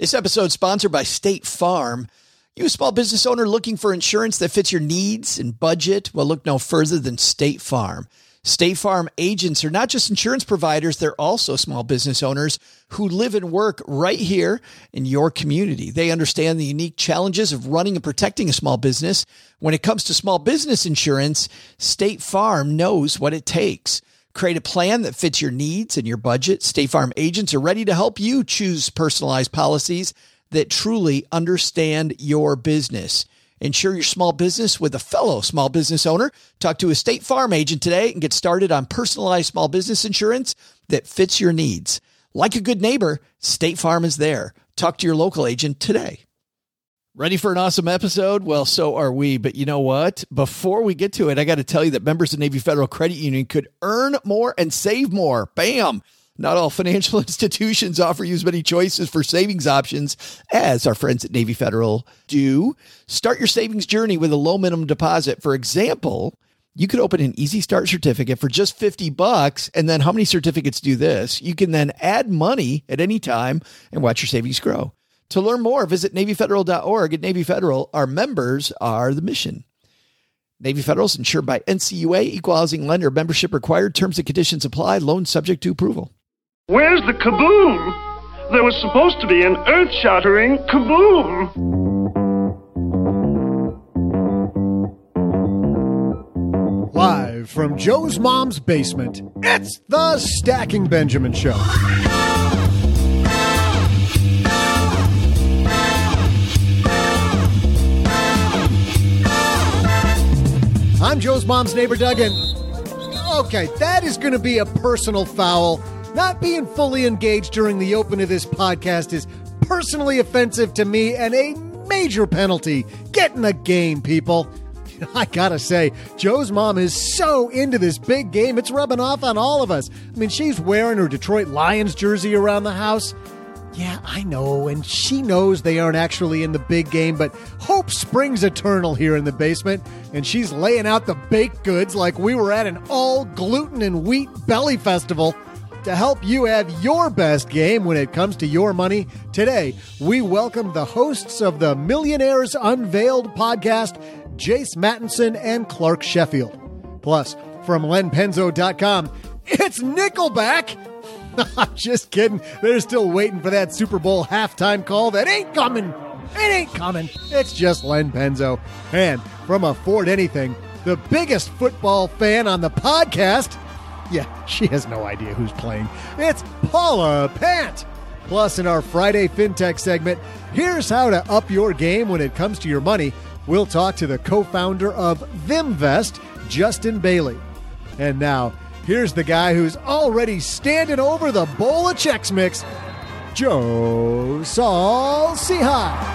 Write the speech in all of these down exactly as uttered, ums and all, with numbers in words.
This episode is sponsored by State Farm. You a small business owner looking for insurance that fits your needs and budget? Well, look no further than State Farm. State Farm agents are not just insurance providers, they're also small business owners who live and work right here in your community. They understand the unique challenges of running and protecting a small business. When it comes to small business insurance, State Farm knows what it takes. Create a plan that fits your needs and your budget. State Farm agents are ready to help you choose personalized policies that truly understand your business. Insure your small business with a fellow small business owner. Talk to a State Farm agent today and get started on personalized small business insurance that fits your needs. Like a good neighbor, State Farm is there. Talk to your local agent today. Ready for an awesome episode? Well, so are we. But you know what? Before we get to it, I got to tell you that members of Navy Federal Credit Union could earn more and save more. Bam! Not all financial institutions offer you as many choices for savings options as our friends at Navy Federal do. Start your savings journey with a low minimum deposit. For example, you could open an Easy Start certificate for just fifty bucks. And then how many certificates do this? You can then add money at any time and watch your savings grow. To learn more, visit Navy Federal dot org. At Navy Federal, our members are the mission. Navy Federal is insured by N C U A, Equal Housing Lender. Membership required. Terms and conditions apply. Loan subject to approval. Where's the kaboom? There was supposed to be an earth-shattering kaboom. Live from Joe's mom's basement, it's the Stacking Benjamin Show. I'm Joe's mom's neighbor, Doug, and okay, that is going to be a personal foul. Not being fully engaged during the open of this podcast is personally offensive to me and a major penalty. Get in the game, people. I gotta say, Joe's mom is so into this big game, it's rubbing off on all of us. I mean, she's wearing her Detroit Lions jersey around the house. Yeah, I know, and she knows they aren't actually in the big game, but hope springs eternal here in the basement, and she's laying out the baked goods like we were at an all-gluten and wheat belly festival. To help you have your best game when it comes to your money, today we welcome the hosts of the Millionaires Unveiled podcast, Jace Mattinson and Clark Sheffield. Plus, from Len Penzo dot com, it's Nickelback! I'm just kidding. They're still waiting for that Super Bowl halftime call that ain't coming. It ain't coming. It's just Len Penzo. And from Afford Anything, the biggest football fan on the podcast. Yeah, she has no idea who's playing. It's Paula Pant. Plus, in our Friday FinTech segment, here's how to up your game when it comes to your money. We'll talk to the co-founder of Vimvest, Justin Bailey. And now, here's the guy who's already standing over the bowl of Chex Mix, Joe Saul Sehy.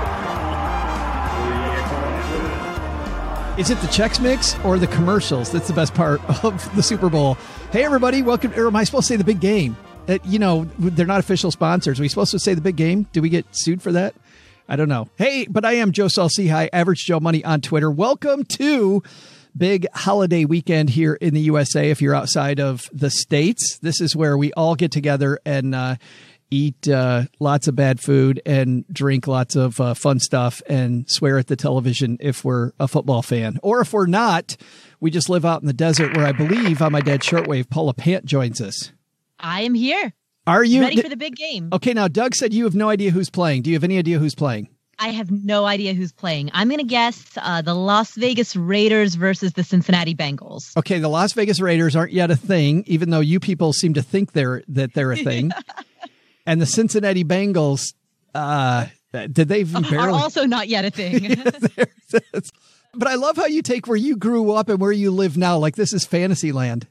Is it the Chex Mix or the commercials? That's the best part of the Super Bowl. Hey, everybody. Welcome. Or am I supposed to say the big game? Uh, you know, they're not official sponsors. Are we supposed to say the big game? Do we get sued for that? I don't know. Hey, but I am Joe Saul Sehy, Average Joe Money on Twitter. Welcome to big holiday weekend here in the U S A. If you're outside of the States, this is where we all get together and uh, eat uh, lots of bad food and drink lots of uh, fun stuff and swear at the television if we're a football fan. Or if we're not, we just live out in the desert where I believe on my dad's shortwave, Paula Pant joins us. I am here. Are you ready for the big game? Okay, now Doug said you have no idea who's playing. Do you have any idea who's playing? I have no idea who's playing. I'm going to guess uh, the Las Vegas Raiders versus the Cincinnati Bengals. Okay, the Las Vegas Raiders aren't yet a thing, even though you people seem to think they're that they're a thing. And the Cincinnati Bengals, uh, did they even barely... are also not yet a thing. But I love how you take where you grew up and where you live now. Like this is fantasy land.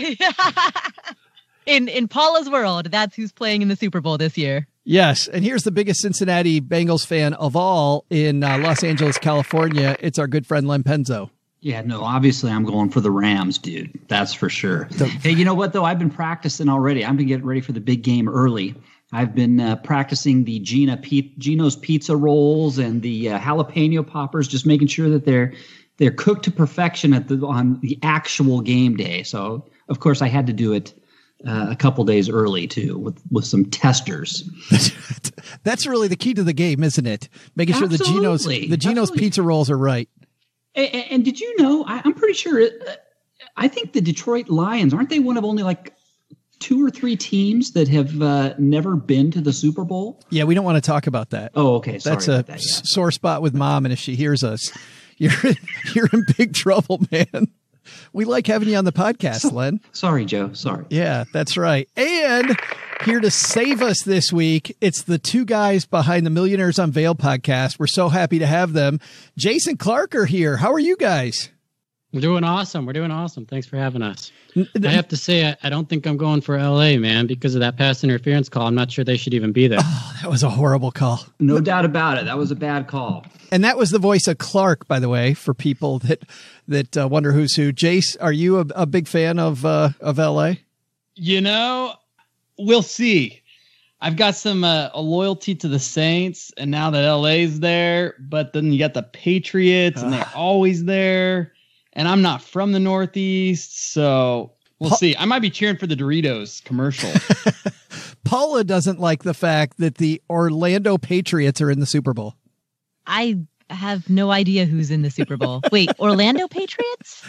in in Paula's world, that's who's playing in the Super Bowl this year. Yes, and here's the biggest Cincinnati Bengals fan of all in uh, Los Angeles, California. It's our good friend Len Penzo. Yeah, no, obviously I'm going for the Rams, dude. That's for sure. Hey, you know what, though? I've been practicing already. I've been getting ready for the big game early. I've been uh, practicing the Gina P- Gino's pizza rolls and the uh, jalapeno poppers, just making sure that they're they're cooked to perfection at the on the actual game day. So, of course, I had to do it uh, a couple days early too, with with some testers. That's really the key to the game, isn't it? Making sure Absolutely. the Geno's the Geno's Absolutely. pizza rolls are right. And, and did you know? I, I'm pretty sure. It, I think the Detroit Lions, aren't they one of only like two or three teams that have uh, never been to the Super Bowl? Yeah, we don't want to talk about that. Oh, okay. Sorry That's a about that, yeah. s- sore spot with Mom, and if she hears us, you're you're in big trouble, man. We like having you on the podcast, So- Len. Sorry, Joe. Sorry. Yeah, that's right. And here to save us this week, it's the two guys behind the Millionaires Unveiled podcast. We're so happy to have them. Jason Clark are here. How are you guys? We're doing awesome. We're doing awesome. Thanks for having us. I have to say, I, I don't think I'm going for L A, man, because of that pass interference call. I'm not sure they should even be there. Oh, that was a horrible call. No doubt about it. That was a bad call. And that was the voice of Clark, by the way, for people that that uh, wonder who's who. Jace, are you a, a big fan of uh, of L A? You know, we'll see. I've got some uh, a loyalty to the Saints, and now that L A's there, but then you got the Patriots, and they're always there. And I'm not from the Northeast, so we'll Pa- see. I might be cheering for the Doritos commercial. Paula doesn't like the fact that the Orlando Patriots are in the Super Bowl. I have no idea who's in the Super Bowl. Wait, Orlando Patriots?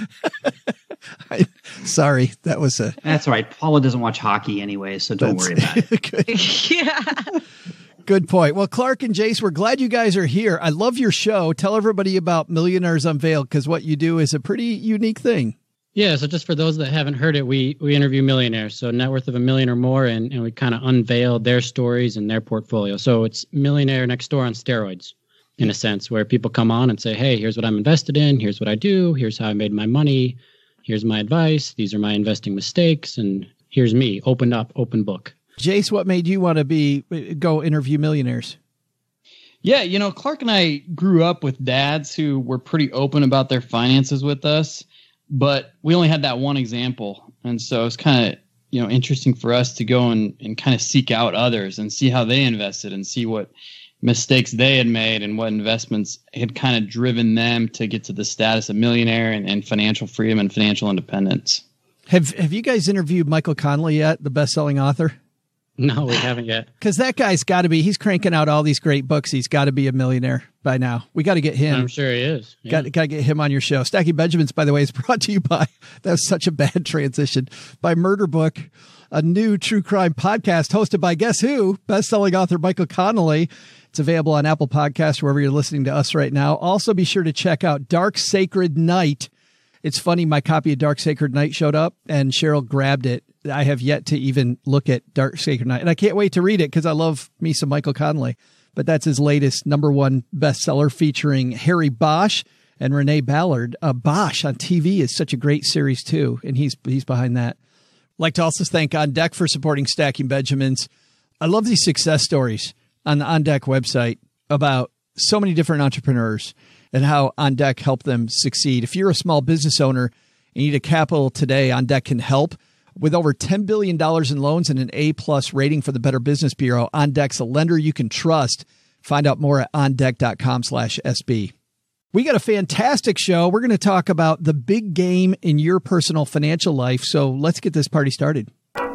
I, sorry, that was a That's all right. Paula doesn't watch hockey anyway, so don't worry about it. good, Yeah. good point. Well, Clark and Jace, we're glad you guys are here. I love your show. Tell everybody about Millionaires Unveiled, because what you do is a pretty unique thing. Yeah, so just for those that haven't heard it, we we interview millionaires, so net worth of a million or more, and, and we kind of unveil their stories and their portfolio. So it's Millionaire Next Door on steroids, in a sense, where people come on and say, hey, here's what I'm invested in, here's what I do, here's how I made my money, here's my advice, these are my investing mistakes, and here's me, opened up, open book. Jace, what made you want to be go interview millionaires? Yeah, you know, Clark and I grew up with dads who were pretty open about their finances with us, but we only had that one example. And so it's kind of, you know, interesting for us to go and, and kind of seek out others and see how they invested and see what mistakes they had made and what investments had kind of driven them to get to the status of millionaire and, and financial freedom and financial independence. Have Have you guys interviewed Michael Connelly yet, the best-selling author? No, we haven't yet. Because that guy's got to be, he's cranking out all these great books. He's got to be a millionaire by now. We got to get him. I'm sure he is. Yeah. Got, got to get him on your show. Stacking Benjamins, by the way, is brought to you by, that was such a bad transition, by Murder Book, a new true crime podcast hosted by guess who? Best-selling author Michael Connelly. It's available on Apple Podcasts, wherever you're listening to us right now. Also, be sure to check out Dark Sacred Night. It's funny, my copy of Dark Sacred Night showed up, and Cheryl grabbed it. I have yet to even look at Dark Sacred Night, and I can't wait to read it because I love me some Michael Connelly. But that's his latest number one bestseller, featuring Harry Bosch and Renee Ballard. Uh, Bosch on T V is such a great series too, and he's he's behind that. Like to also thank On Deck for supporting Stacking Benjamins. I love these success stories on the On Deck website about so many different entrepreneurs and how On Deck helped them succeed. If you're a small business owner and you need a capital today, On Deck can help. With over ten billion dollars in loans and an A-plus rating for the Better Business Bureau, On Deck's a lender you can trust. Find out more at ondeck.com slash SB. We got a fantastic show. We're going to talk about the big game in your personal financial life. So let's get this party started.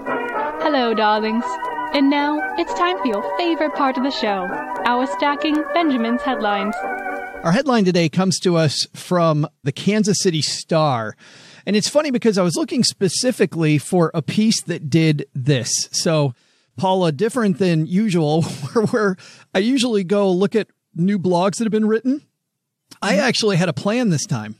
Hello, darlings. And now it's time for your favorite part of the show, our Stacking Benjamins headlines. Our headline today comes to us from the Kansas City Star. And it's funny because I was looking specifically for a piece that did this. So, Paula, different than usual, where, where I usually go look at new blogs that have been written. I actually had a plan this time.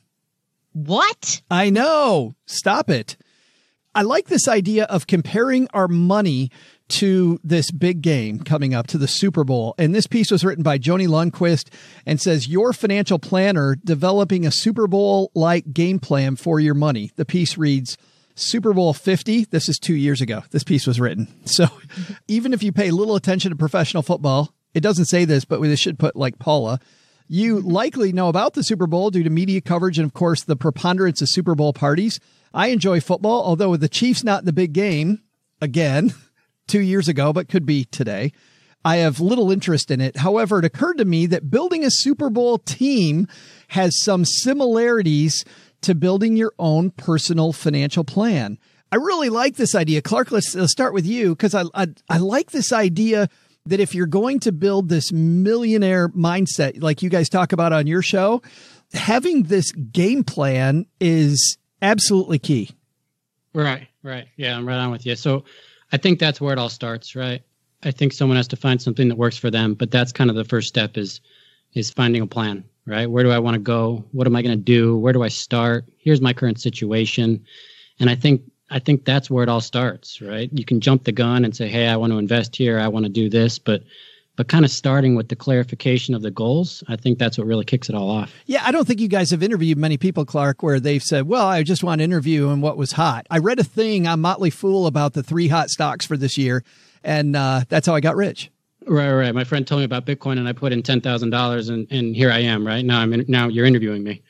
What? I know. Stop it. I like this idea of comparing our money to this big game coming up, to the Super Bowl. And this piece was written by Joni Lundquist and says, your financial planner developing a Super Bowl-like game plan for your money. The piece reads, Super Bowl fifty. This is two years ago. This piece was written. So even if you pay little attention to professional football, it doesn't say this, but we should put like Paula, you likely know about the Super Bowl due to media coverage and, of course, the preponderance of Super Bowl parties. I enjoy football, although with the Chiefs not in the big game, again, two years ago, but could be today, I have little interest in it. However, it occurred to me that building a Super Bowl team has some similarities to building your own personal financial plan. I really like this idea. Clark, let's, let's start with you because I, I I like this idea that if you're going to build this millionaire mindset, like you guys talk about on your show, having this game plan is absolutely key. Right, right. Yeah, I'm right on with you. So I think that's where it all starts, right? I think someone has to find something that works for them, but that's kind of the first step is is finding a plan, right? Where do I want to go? What am I going to do? Where do I start? Here's my current situation. And I think I think that's where it all starts, right? You can jump the gun and say, hey, I want to invest here. I want to do this. But but kind of starting with the clarification of the goals, I think that's what really kicks it all off. Yeah, I don't think you guys have interviewed many people, Clark, where they've said, well, I just want to interview and what was hot. I read a thing on Motley Fool about the three hot stocks for this year, and uh, that's how I got rich. Right, right. My friend told me about Bitcoin, and I put in ten thousand dollars, and and here I am, right? Now I'm in, now you're interviewing me.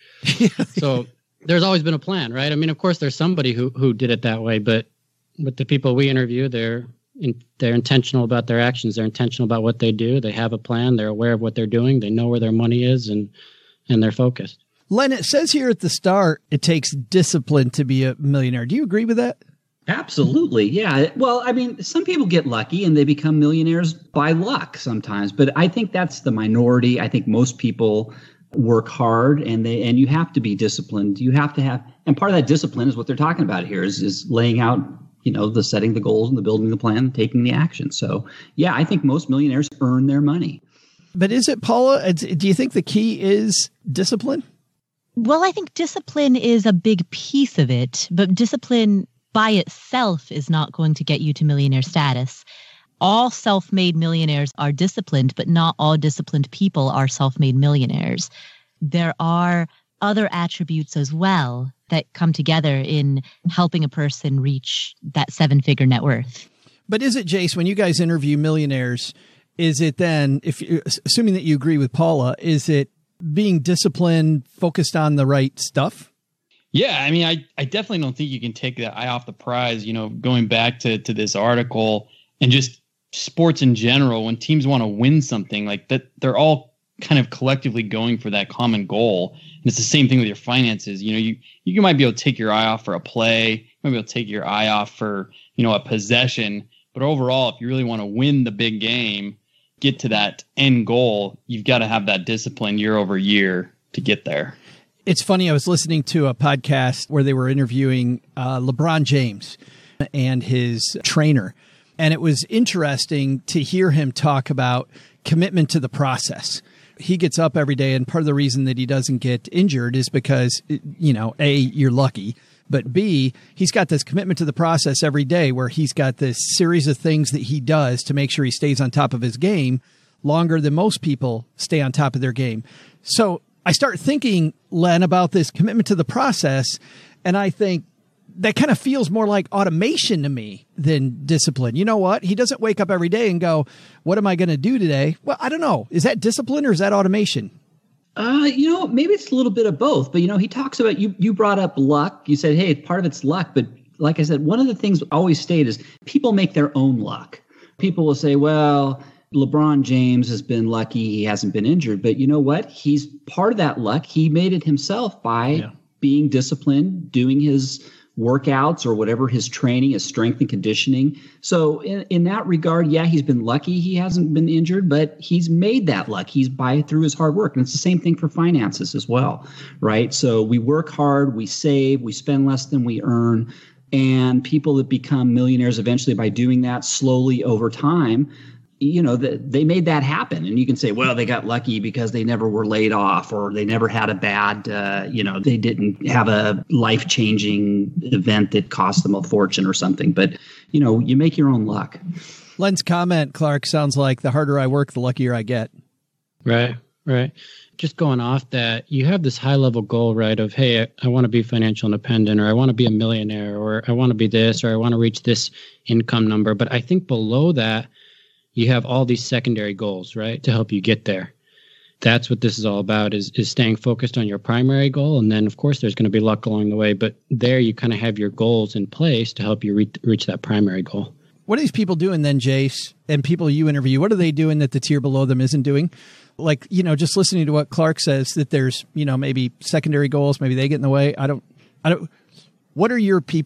So there's always been a plan, right? I mean, of course, there's somebody who, who did it that way, but with the people we interview, they're in, they're intentional about their actions. They're intentional about what they do. They have a plan. They're aware of what they're doing. They know where their money is, and and they're focused. Len, it says here at the start, it takes discipline to be a millionaire. Do you agree with that? Absolutely. Yeah. Well, I mean, some people get lucky and they become millionaires by luck sometimes, but I think that's the minority. I think most people work hard and they, and you have to be disciplined. You have to have, and part of that discipline is what they're talking about here is, is laying out, you know, the setting the goals and the building the plan, taking the action. So yeah, I think most millionaires earn their money. But is it, Paula, do you think the key is discipline? Well, I think discipline is a big piece of it, but discipline by itself is not going to get you to millionaire status. All self-made millionaires are disciplined, but not all disciplined people are self-made millionaires. There are other attributes as well that come together in helping a person reach that seven-figure net worth. But is it, Jace, when you guys interview millionaires, is it then, if you, assuming that you agree with Paula, is it being disciplined, focused on the right stuff? Yeah, I mean, I, I definitely don't think you can take the eye off the prize, you know, going back to, to this article and just sports in general, when teams want to win something like that, they're all kind of collectively going for that common goal. And it's the same thing with your finances. You know, you, you might be able to take your eye off for a play, you might be able to take your eye off for, you know, a possession. But overall, if you really want to win the big game, get to that end goal, you've got to have that discipline year over year to get there. It's funny. I was listening to a podcast where they were interviewing uh, LeBron James and his trainer. And it was interesting to hear him talk about commitment to the process. He gets up every day. And part of the reason that he doesn't get injured is because, you know, A, you're lucky. But B, he's got this commitment to the process every day where he's got this series of things that he does to make sure he stays on top of his game longer than most people stay on top of their game. So I start thinking, Len, about this commitment to the process, and I think that kind of feels more like automation to me than discipline. You know what? He doesn't wake up every day and go, what am I going to do today? Well, I don't know. Is that discipline or is that automation? Uh, you know, maybe it's a little bit of both. But, you know, he talks about, you you brought up luck. You said, hey, part of it's luck. But like I said, one of the things I always state is people make their own luck. People will say, well, LeBron James has been lucky. He hasn't been injured. But you know what? He's part of that luck. He made it himself by yeah. being disciplined, doing his workouts or whatever, his training, his strength and conditioning. So in, in that regard, yeah, he's been lucky. He hasn't been injured, but he's made that luck. He's by through his hard work. And it's the same thing for finances as well, right? So we work hard, we save, we spend less than we earn. And people that become millionaires eventually by doing that slowly over time, you know, the, they made that happen. And you can say, well, they got lucky because they never were laid off or they never had a bad, uh, you know, they didn't have a life-changing event that cost them a fortune or something. But, you know, you make your own luck. Len's comment, Clark, sounds like the harder I work, the luckier I get. Right, right. Just going off that, you have this high-level goal, right, of, hey, I, I want to be financial independent, or I want to be a millionaire, or I want to be this, or I want to reach this income number. But I think below that, you have all these secondary goals, right, to help you get there. That's what this is all about, is is staying focused on your primary goal. And then, of course, there's going to be luck along the way. But there you kind of have your goals in place to help you re- reach that primary goal. What are these people doing then, Jace, and people you interview? What are they doing that the tier below them isn't doing? Like, you know, just listening to what Clark says, that there's, you know, maybe secondary goals, maybe they get in the way. I don't, I don't, what are your people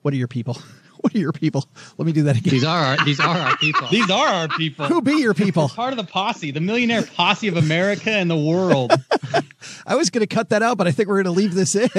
What are your people? What are your people? Let me do that again. These are our, these are our people. These are our people. Who be your people? Part of the posse, the millionaire posse of America and the world. I was going to cut that out, but I think we're going to leave this in.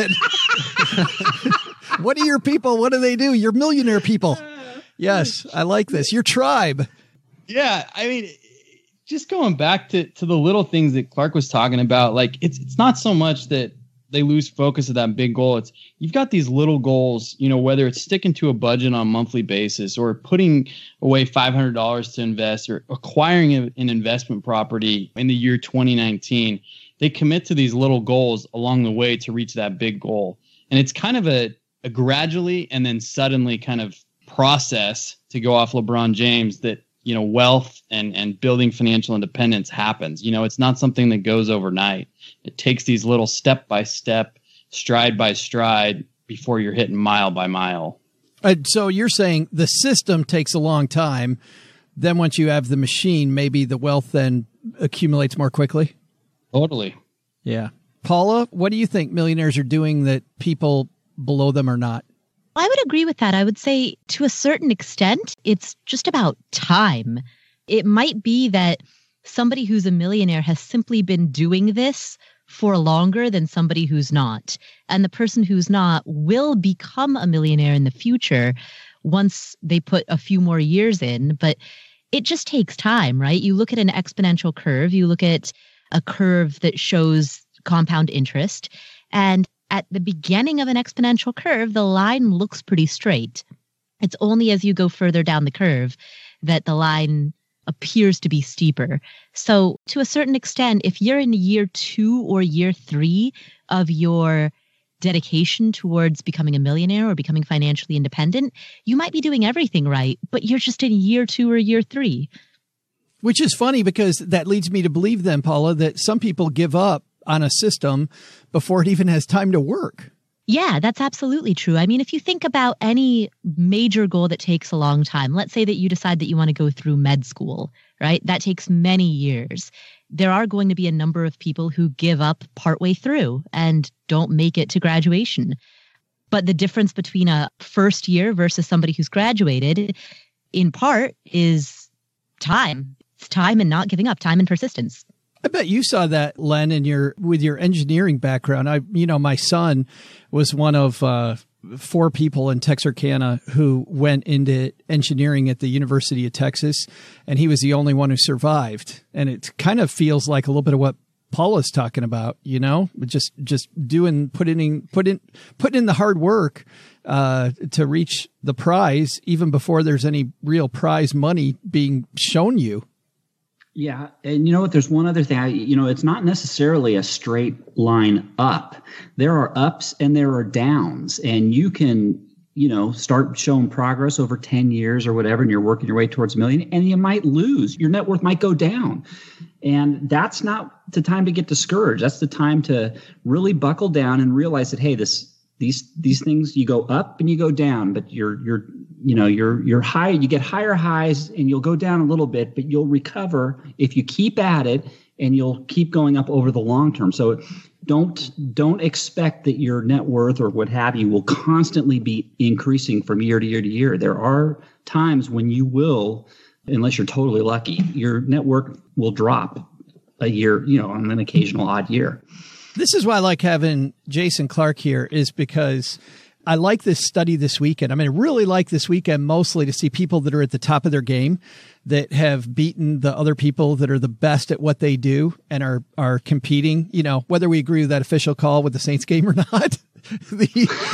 What are your people? What do they do? Your millionaire people. Yes, I like this. Your tribe. Yeah, I mean, just going back to, to the little things that Clark was talking about, like it's it's not so much that they lose focus of that big goal. It's you've got these little goals, you know, whether it's sticking to a budget on a monthly basis or putting away five hundred dollars to invest or acquiring a, an investment property in the year twenty nineteen. They commit to these little goals along the way to reach that big goal. And it's kind of a, a gradually and then suddenly kind of process, to go off LeBron James, that, you know, wealth and, and building financial independence happens. You know, it's not something that goes overnight. It takes these little step by step, stride by stride before you're hitting mile by mile. And so you're saying the system takes a long time. Then once you have the machine, maybe the wealth then accumulates more quickly. Totally. Yeah. Paula, what do you think millionaires are doing that people below them are not? I would agree with that. I would say to a certain extent, it's just about time. It might be that somebody who's a millionaire has simply been doing this for longer than somebody who's not. And the person who's not will become a millionaire in the future once they put a few more years in. But it just takes time, right? You look at an exponential curve, you look at a curve that shows compound interest, and at the beginning of an exponential curve, the line looks pretty straight. It's only as you go further down the curve that the line appears to be steeper. So to a certain extent, if you're in year two or year three of your dedication towards becoming a millionaire or becoming financially independent, you might be doing everything right, but you're just in year two or year three. Which is funny because that leads me to believe then, Paula, that some people give up on a system before it even has time to work. Yeah, that's absolutely true. I mean, if you think about any major goal that takes a long time, let's say that you decide that you want to go through med school, right? That takes many years. There are going to be a number of people who give up partway through and don't make it to graduation. But the difference between a first year versus somebody who's graduated, in part, is time. It's time and not giving up, time and persistence. I bet you saw that, Len, in your with your engineering background. I, you know, my son was one of uh, four people in Texarkana who went into engineering at the University of Texas, and he was the only one who survived. And it kind of feels like a little bit of what Paula's talking about, you know, just just doing putting in put in putting in the hard work uh, to reach the prize, even before there's any real prize money being shown you. Yeah. And you know what? There's one other thing. I, you know, it's not necessarily a straight line up. There are ups and there are downs. And you can, you know, start showing progress over ten years or whatever, and you're working your way towards a million, and you might lose. Your net worth might go down. And that's not the time to get discouraged. That's the time to really buckle down and realize that, hey, this these these things, you go up and you go down, but you're you're you know, you're you're high, you get higher highs and you'll go down a little bit, but you'll recover if you keep at it, and you'll keep going up over the long term. So don't don't expect that your net worth or what have you will constantly be increasing from year to year to year. There are times when you will, unless you're totally lucky, your net worth will drop a year, you know, on an occasional odd year. This is why I like having Jason Clark here, is because I like this study this weekend. I mean, I really like this weekend mostly to see people that are at the top of their game, that have beaten the other people that are the best at what they do and are, are competing, you know, whether we agree with that official call with the Saints game or not. the,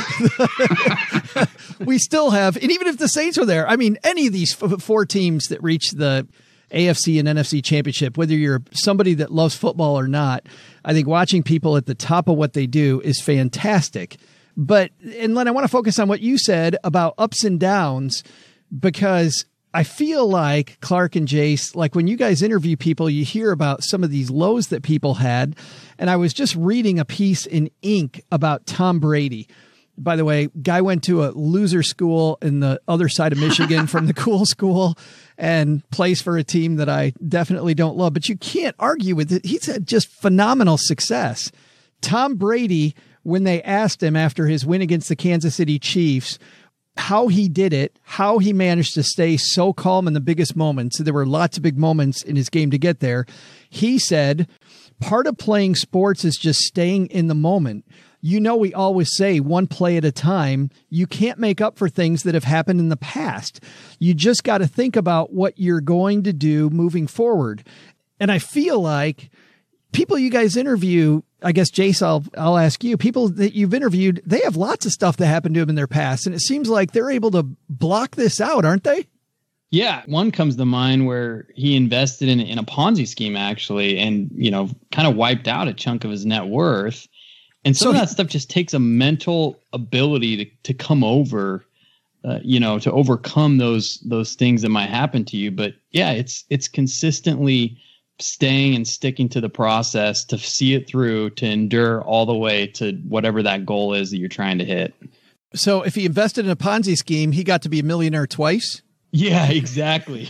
the, we still have, and even if the Saints were there, I mean, any of these f- four teams that reach the A F C and N F C championship, whether you're somebody that loves football or not, I think watching people at the top of what they do is fantastic. But, and Len, I want to focus on what you said about ups and downs, because I feel like Clark and Jace, like when you guys interview people, you hear about some of these lows that people had. And I was just reading a piece in Inc about Tom Brady. By the way, guy went to a loser school in the other side of Michigan from the cool school and plays for a team that I definitely don't love, but you can't argue with it. He's had just phenomenal success. Tom Brady, when they asked him after his win against the Kansas City Chiefs, how he did it, how he managed to stay so calm in the biggest moments. There were lots of big moments in his game to get there. He said, part of playing sports is just staying in the moment. You know, we always say one play at a time. You can't make up for things that have happened in the past. You just got to think about what you're going to do moving forward. And I feel like people you guys interview, I guess, Jace, I'll, I'll ask you, people that you've interviewed, they have lots of stuff that happened to them in their past. And it seems like they're able to block this out, aren't they? Yeah. One comes to mind where he invested in, in a Ponzi scheme, actually, and, you know, kind of wiped out a chunk of his net worth. And some so of that he, stuff just takes a mental ability to, to come over, uh, you know, to overcome those those things that might happen to you. But yeah, it's it's consistently staying and sticking to the process to see it through, to endure all the way to whatever that goal is that you're trying to hit. So if he invested in a Ponzi scheme, he got to be a millionaire twice? Yeah, exactly.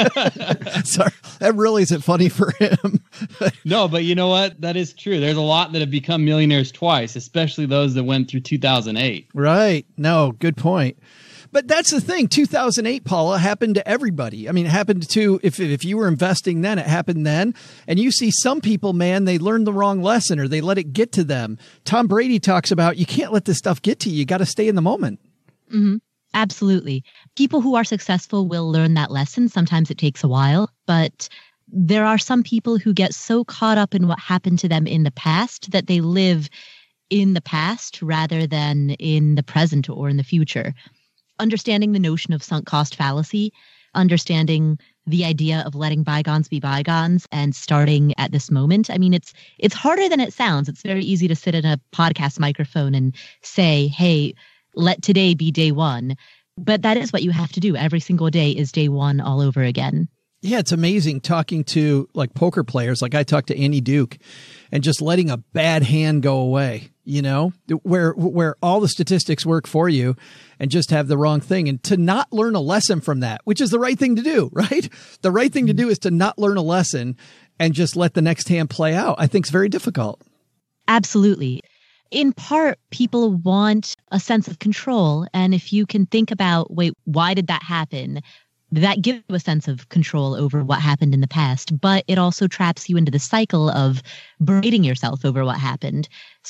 Sorry, that really isn't funny for him. No, but you know what? That is true. There's a lot that have become millionaires twice, especially those that went through two thousand eight. Right. No, good point. But that's the thing. two thousand eight, Paula, happened to everybody. I mean, it happened to, if if you were investing then, it happened then. And you see some people, man, they learned the wrong lesson or they let it get to them. Tom Brady talks about, you can't let this stuff get to you. You got to stay in the moment. Mm-hmm. Absolutely. People who are successful will learn that lesson. Sometimes it takes a while, but there are some people who get so caught up in what happened to them in the past that they live in the past rather than in the present or in the future. Understanding the notion of sunk cost fallacy, understanding the idea of letting bygones be bygones and starting at this moment. I mean, it's it's harder than it sounds. It's very easy to sit in a podcast microphone and say, hey, let today be day one. But that is what you have to do. Every single day is day one all over again. Yeah, it's amazing talking to like poker players. Like I talked to Annie Duke and just letting a bad hand go away, you know, where where all the statistics work for you and just have the wrong thing. And to not learn a lesson from that, which is the right thing to do, right? The right thing to do is to not learn a lesson and just let the next hand play out. I think it's very difficult. Absolutely. In part, people want a sense of control. And if you can think about, wait, why did that happen? That gives you a sense of control over what happened in the past, but it also traps you into the cycle of berating yourself over what happened.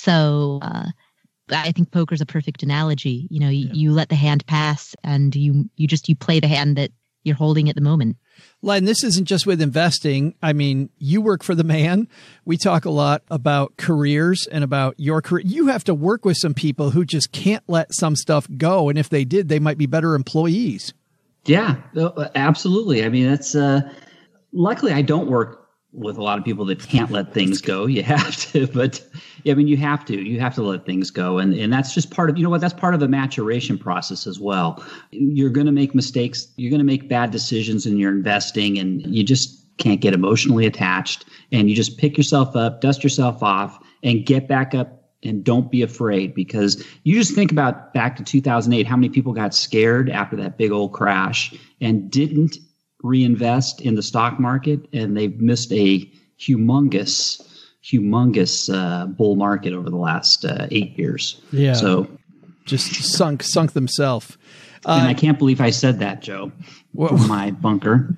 So uh, I think poker's a perfect analogy. You know, you, yeah. you let the hand pass and you you just you play the hand that you're holding at the moment. Len, this isn't just with investing. I mean, you work for the man. We talk a lot about careers and about your career. You have to work with some people who just can't let some stuff go. And if they did, they might be better employees. Yeah, absolutely. I mean, that's uh, luckily I don't work with a lot of people that can't let things go. You have to, but yeah, I mean, you have to, you have to let things go. And, and that's just part of, you know what, that's part of the maturation process as well. You're going to make mistakes. You're going to make bad decisions in your investing, and you just can't get emotionally attached, and you just pick yourself up, dust yourself off, and get back up. And don't be afraid, because you just think about back to two thousand eight, how many people got scared after that big old crash and didn't reinvest in the stock market, and they've missed a humongous, humongous uh, bull market over the last uh, eight years. Yeah. So just sunk, sunk themselves. Uh, and I can't believe I said that, Joe, from my bunker.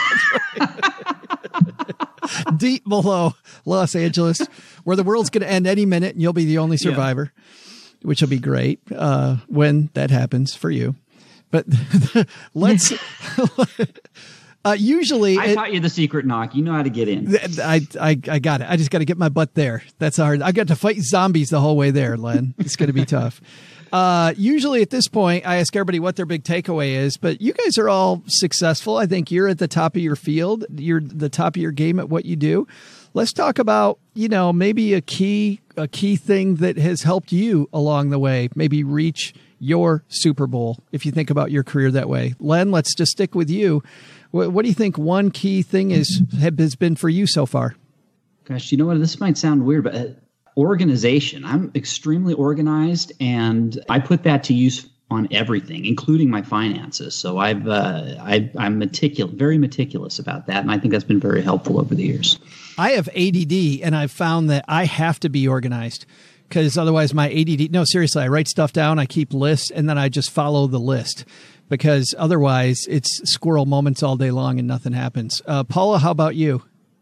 Deep below Los Angeles, where the world's going to end any minute and you'll be the only survivor, yeah. which will be great uh, when that happens for you. But let's uh, usually I it, taught you the secret knock. You know how to get in. I, I, I got it. I just got to get my butt there. That's hard. I got to fight zombies the whole way there, Len. It's going to be tough. Uh, usually at this point, I ask everybody what their big takeaway is, but you guys are all successful. I think you're at the top of your field. You're the top of your game at what you do. Let's talk about, you know, maybe a key, a key thing that has helped you along the way, maybe reach your Super Bowl. If you think about your career that way, Len, let's just stick with you. What, what do you think one key thing is, has been for you so far? Gosh, you know what? This might sound weird, but uh, organization. I'm extremely organized, and I put that to use on everything, including my finances. So I've uh, I, I'm meticulous, very meticulous about that, and I think that's been very helpful over the years. I have A D D, and I've found that I have to be organized. because otherwise my A D D, no, seriously, I write stuff down, I keep lists, and then I just follow the list because otherwise it's squirrel moments all day long and nothing happens. Uh, Paula, how about you?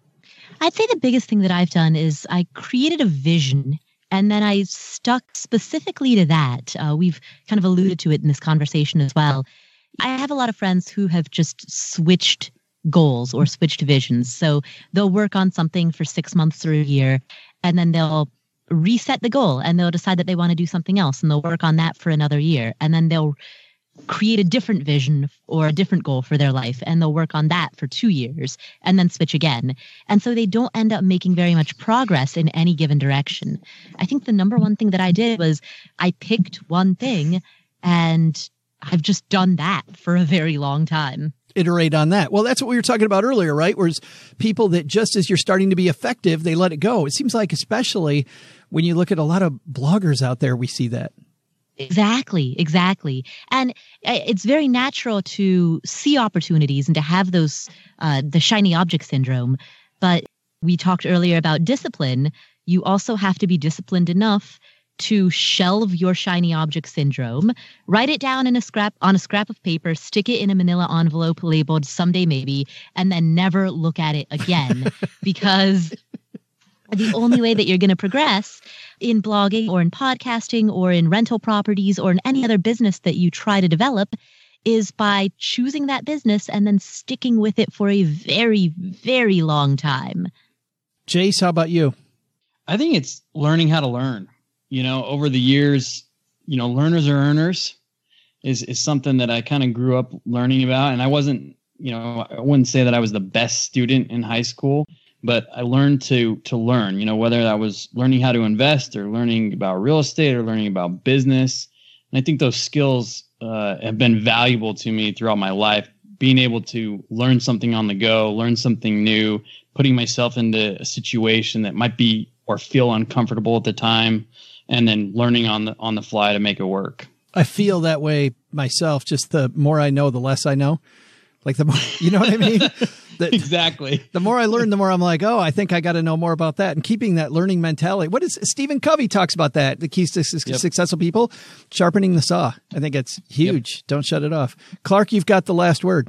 I'd say the biggest thing that I've done is I created a vision and then I stuck specifically to that. Uh, we've kind of alluded to it in this conversation as well. I have a lot of friends who have just switched goals or switched visions. So they'll work on something for six months or a year, and then they'll reset the goal and they'll decide that they want to do something else, and they'll work on that for another year. And then they'll create a different vision or a different goal for their life, and they'll work on that for two years and then switch again. And so they don't end up making very much progress in any given direction. I think the number one thing that I did was I picked one thing, and I've just done that for a very long time. Iterate on that. Well, that's what we were talking about earlier, right? Whereas people that just as you're starting to be effective, they let it go. It seems like especially when you look at a lot of bloggers out there, we see that. Exactly, exactly. And it's very natural to see opportunities and to have those, uh, the shiny object syndrome. But we talked earlier about discipline. You also have to be disciplined enough to shelve your shiny object syndrome, write it down in a scrap on a scrap of paper, stick it in a manila envelope labeled someday maybe, and then never look at it again. Because the only way that you're going to progress in blogging or in podcasting or in rental properties or in any other business that you try to develop is by choosing that business and then sticking with it for a very, very long time. Jace, how about you? I think it's learning how to learn. You know, over the years, you know, learners are earners is, is something that I kind of grew up learning about. And I wasn't, you know, I wouldn't say that I was the best student in high school, but I learned to to learn, you know, whether that was learning how to invest or learning about real estate or learning about business. And I think those skills uh, have been valuable to me throughout my life, being able to learn something on the go, learn something new, putting myself into a situation that might be or feel uncomfortable at the time, and then learning on the on the fly to make it work. I feel that way myself. Just the more I know, the less I know. Like the more, you know what I mean? The, exactly. The more I learn, the more I'm like, oh, I think I got to know more about that. And keeping that learning mentality. What is Stephen Covey talks about that? The keys to su- yep. successful people, sharpening the saw. I think it's huge. Yep. Don't shut it off. Clark, you've got the last word.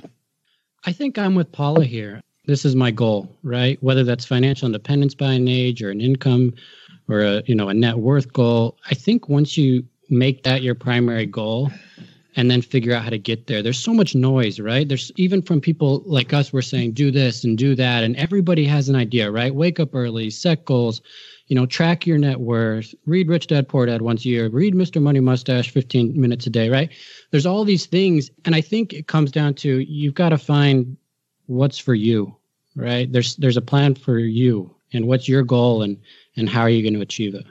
I think I'm with Paula here. This is my goal, right? Whether that's financial independence by an age or an income or a, you know, a net worth goal. I think once you make that your primary goal and then figure out how to get there, there's so much noise, right? There's even from people like us, we're saying, do this and do that. And everybody has an idea, right? Wake up early, set goals, you know, track your net worth, read Rich Dad, Poor Dad once a year, read Mister Money Mustache fifteen minutes a day, right? There's all these things. And I think it comes down to, you've got to find what's for you, right? There's, there's a plan for you and what's your goal and, and how are you going to achieve it?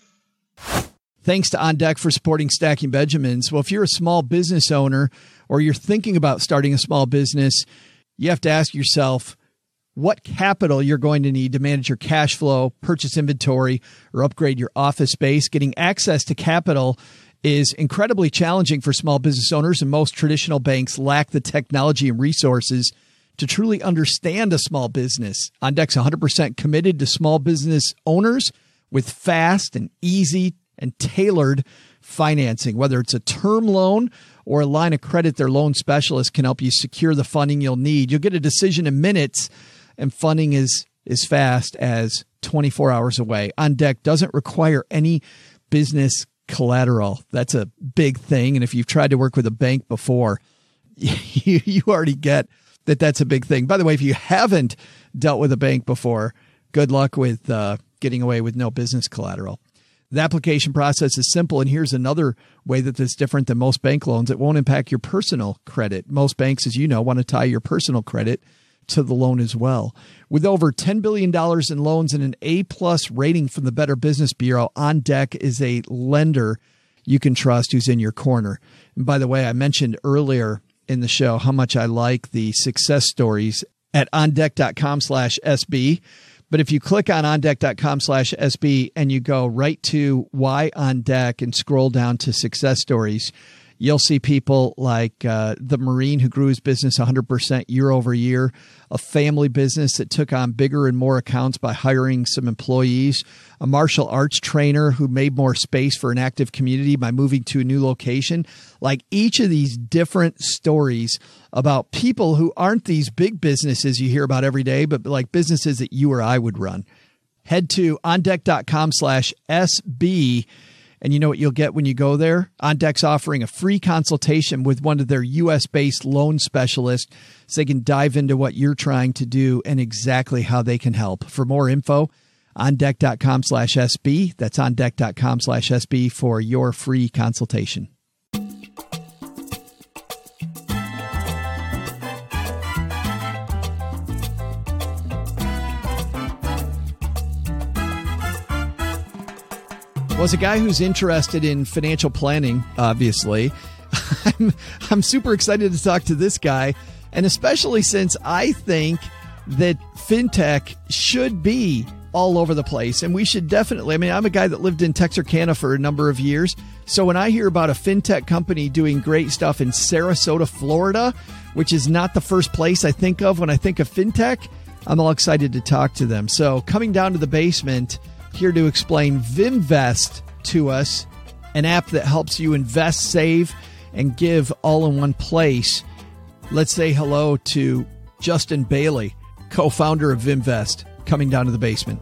Thanks to On Deck for supporting Stacking Benjamins. Well, if you're a small business owner or you're thinking about starting a small business, you have to ask yourself what capital you're going to need to manage your cash flow, purchase inventory, or upgrade your office space. Getting access to capital is incredibly challenging for small business owners, and most traditional banks lack the technology and resources to truly understand a small business. On Deck's one hundred percent committed to small business owners with fast and easy and tailored financing. Whether it's a term loan or a line of credit, their loan specialist can help you secure the funding you'll need. You'll get a decision in minutes, and funding is as fast as twenty-four hours away. On Deck doesn't require any business collateral. That's a big thing. And if you've tried to work with a bank before, you, you already get that that's a big thing. By the way, if you haven't dealt with a bank before, good luck with uh, getting away with no business collateral. The application process is simple, and here's another way that it's different than most bank loans. It won't impact your personal credit. Most banks, as you know, want to tie your personal credit to the loan as well. With over ten billion dollars in loans and an A-plus rating from the Better Business Bureau, On Deck is a lender you can trust who's in your corner. And by the way, I mentioned earlier in the show how much I like the success stories at ondeck.com slash SB. But if you click on ondeck.com slash SB and you go right to Why On Deck and scroll down to success stories, You'll see people like uh, the Marine who grew his business one hundred percent year over year, a family business that took on bigger and more accounts by hiring some employees, a martial arts trainer who made more space for an active community by moving to a new location. Like each of these different stories about people who aren't these big businesses you hear about every day, but like businesses that you or I would run. Head to ondeck.com slash SB. And you know what you'll get when you go there? OnDeck's offering a free consultation with one of their U S-based loan specialists so they can dive into what you're trying to do and exactly how they can help. For more info, ondeck.com slash SB. That's ondeck.com slash SB for your free consultation. Well, as a guy who's interested in financial planning, obviously, I'm, I'm super excited to talk to this guy. And especially since I think that fintech should be all over the place. And we should definitely, I mean, I'm a guy that lived in Texarkana for a number of years. So when I hear about a fintech company doing great stuff in Sarasota, Florida, which is not the first place I think of when I think of fintech, I'm all excited to talk to them. So coming down to the basement, here to explain Vimvest to us, an app that helps you invest, save, and give all in one place. Let's say hello to Justin Bailey, co-founder of Vimvest, coming down to the basement.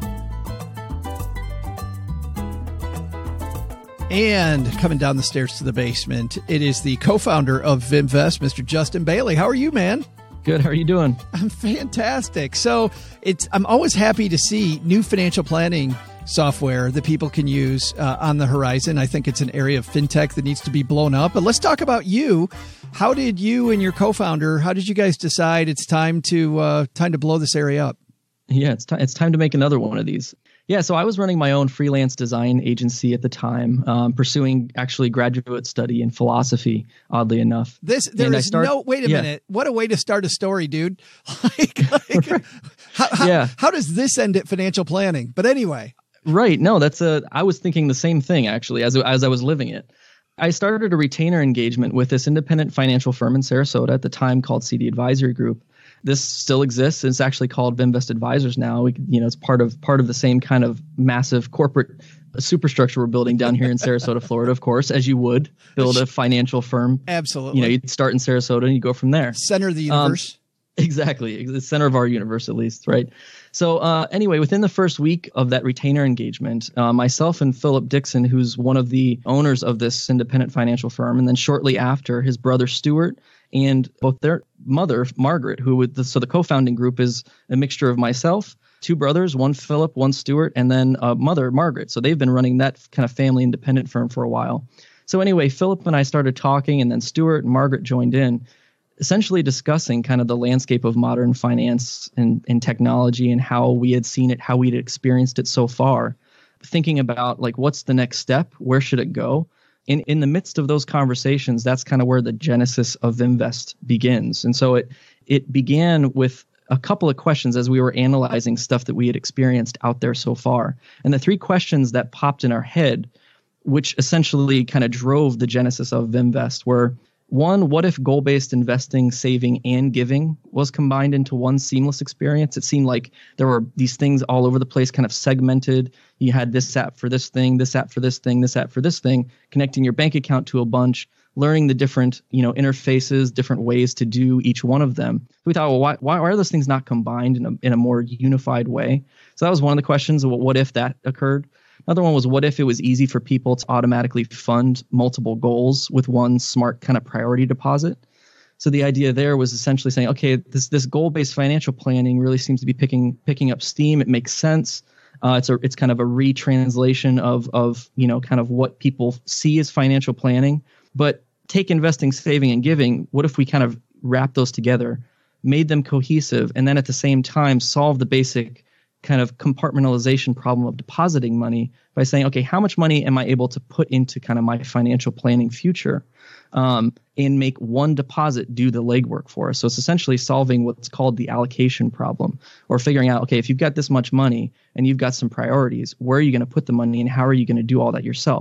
And coming down the stairs to the basement, it is the co-founder of Vimvest, Mister Justin Bailey. How are you, man? Good. How are you doing? I'm fantastic. So it's I'm always happy to see new financial planning software that people can use uh, on the horizon. I think it's an area of fintech that needs to be blown up. But let's talk about you. How did you and your co-founder, how did you guys decide it's time to uh, time to blow this area up? Yeah, it's time. It's time to make another one of these. Yeah, so I was running my own freelance design agency at the time, um, pursuing actually graduate study in philosophy, oddly enough. This there and is start, no, wait a yeah. minute. What a way to start a story, dude. like, like, how, how, yeah. how does this end at financial planning? But anyway. Right. No, that's a, I was thinking the same thing, actually, as, as I was living it. I started a retainer engagement with this independent financial firm in Sarasota at the time called C D Advisory Group. This still exists. It's actually called Vimvest Advisors now. We, you know, it's part of part of the same kind of massive corporate superstructure we're building down here in Sarasota, Florida, of course, as you would build a financial firm. Absolutely. You know, you'd start in Sarasota and you go from there. Center of the universe. Um, exactly. The center of our universe, at least, right? So uh, anyway, within the first week of that retainer engagement, uh, myself and Philip Dixon, who's one of the owners of this independent financial firm, and then shortly after, his brother Stuart, and both their mother, Margaret, who would, so the co-founding group is a mixture of myself, two brothers, one Philip, one Stuart, and then uh, mother, Margaret. So they've been running that kind of family independent firm for a while. So anyway, Philip and I started talking, and then Stuart and Margaret joined in, essentially discussing kind of the landscape of modern finance and, and technology and how we had seen it, how we'd experienced it so far, thinking about like, what's the next step? Where should it go? In in the midst of those conversations, that's kind of where the genesis of Vimvest begins. And so it it began with a couple of questions as we were analyzing stuff that we had experienced out there so far. And the three questions that popped in our head, which essentially kind of drove the genesis of Vimvest, were, one, what if goal-based investing, saving, and giving was combined into one seamless experience? It seemed like there were these things all over the place, kind of segmented. You had this app for this thing, this app for this thing, this app for this thing, connecting your bank account to a bunch, learning the different, you know, interfaces, different ways to do each one of them. So we thought, well, why, why are those things not combined in a, in a more unified way? So that was one of the questions. Well, what if that occurred? Another one was, what if it was easy for people to automatically fund multiple goals with one smart kind of priority deposit? So the idea there was essentially saying, okay, this this goal-based financial planning really seems to be picking picking up steam. It makes sense. Uh, it's a it's kind of a retranslation of of you know kind of what people see as financial planning. But take investing, saving, and giving. What if we kind of wrap those together, made them cohesive, and then at the same time solve the basic kind of compartmentalization problem of depositing money by saying, okay, how much money am I able to put into kind of my financial planning future, um, and make one deposit do the legwork for us? So it's essentially solving what's called the allocation problem, or figuring out, okay, if you've got this much money and you've got some priorities, where are you going to put the money and how are you going to do all that yourself?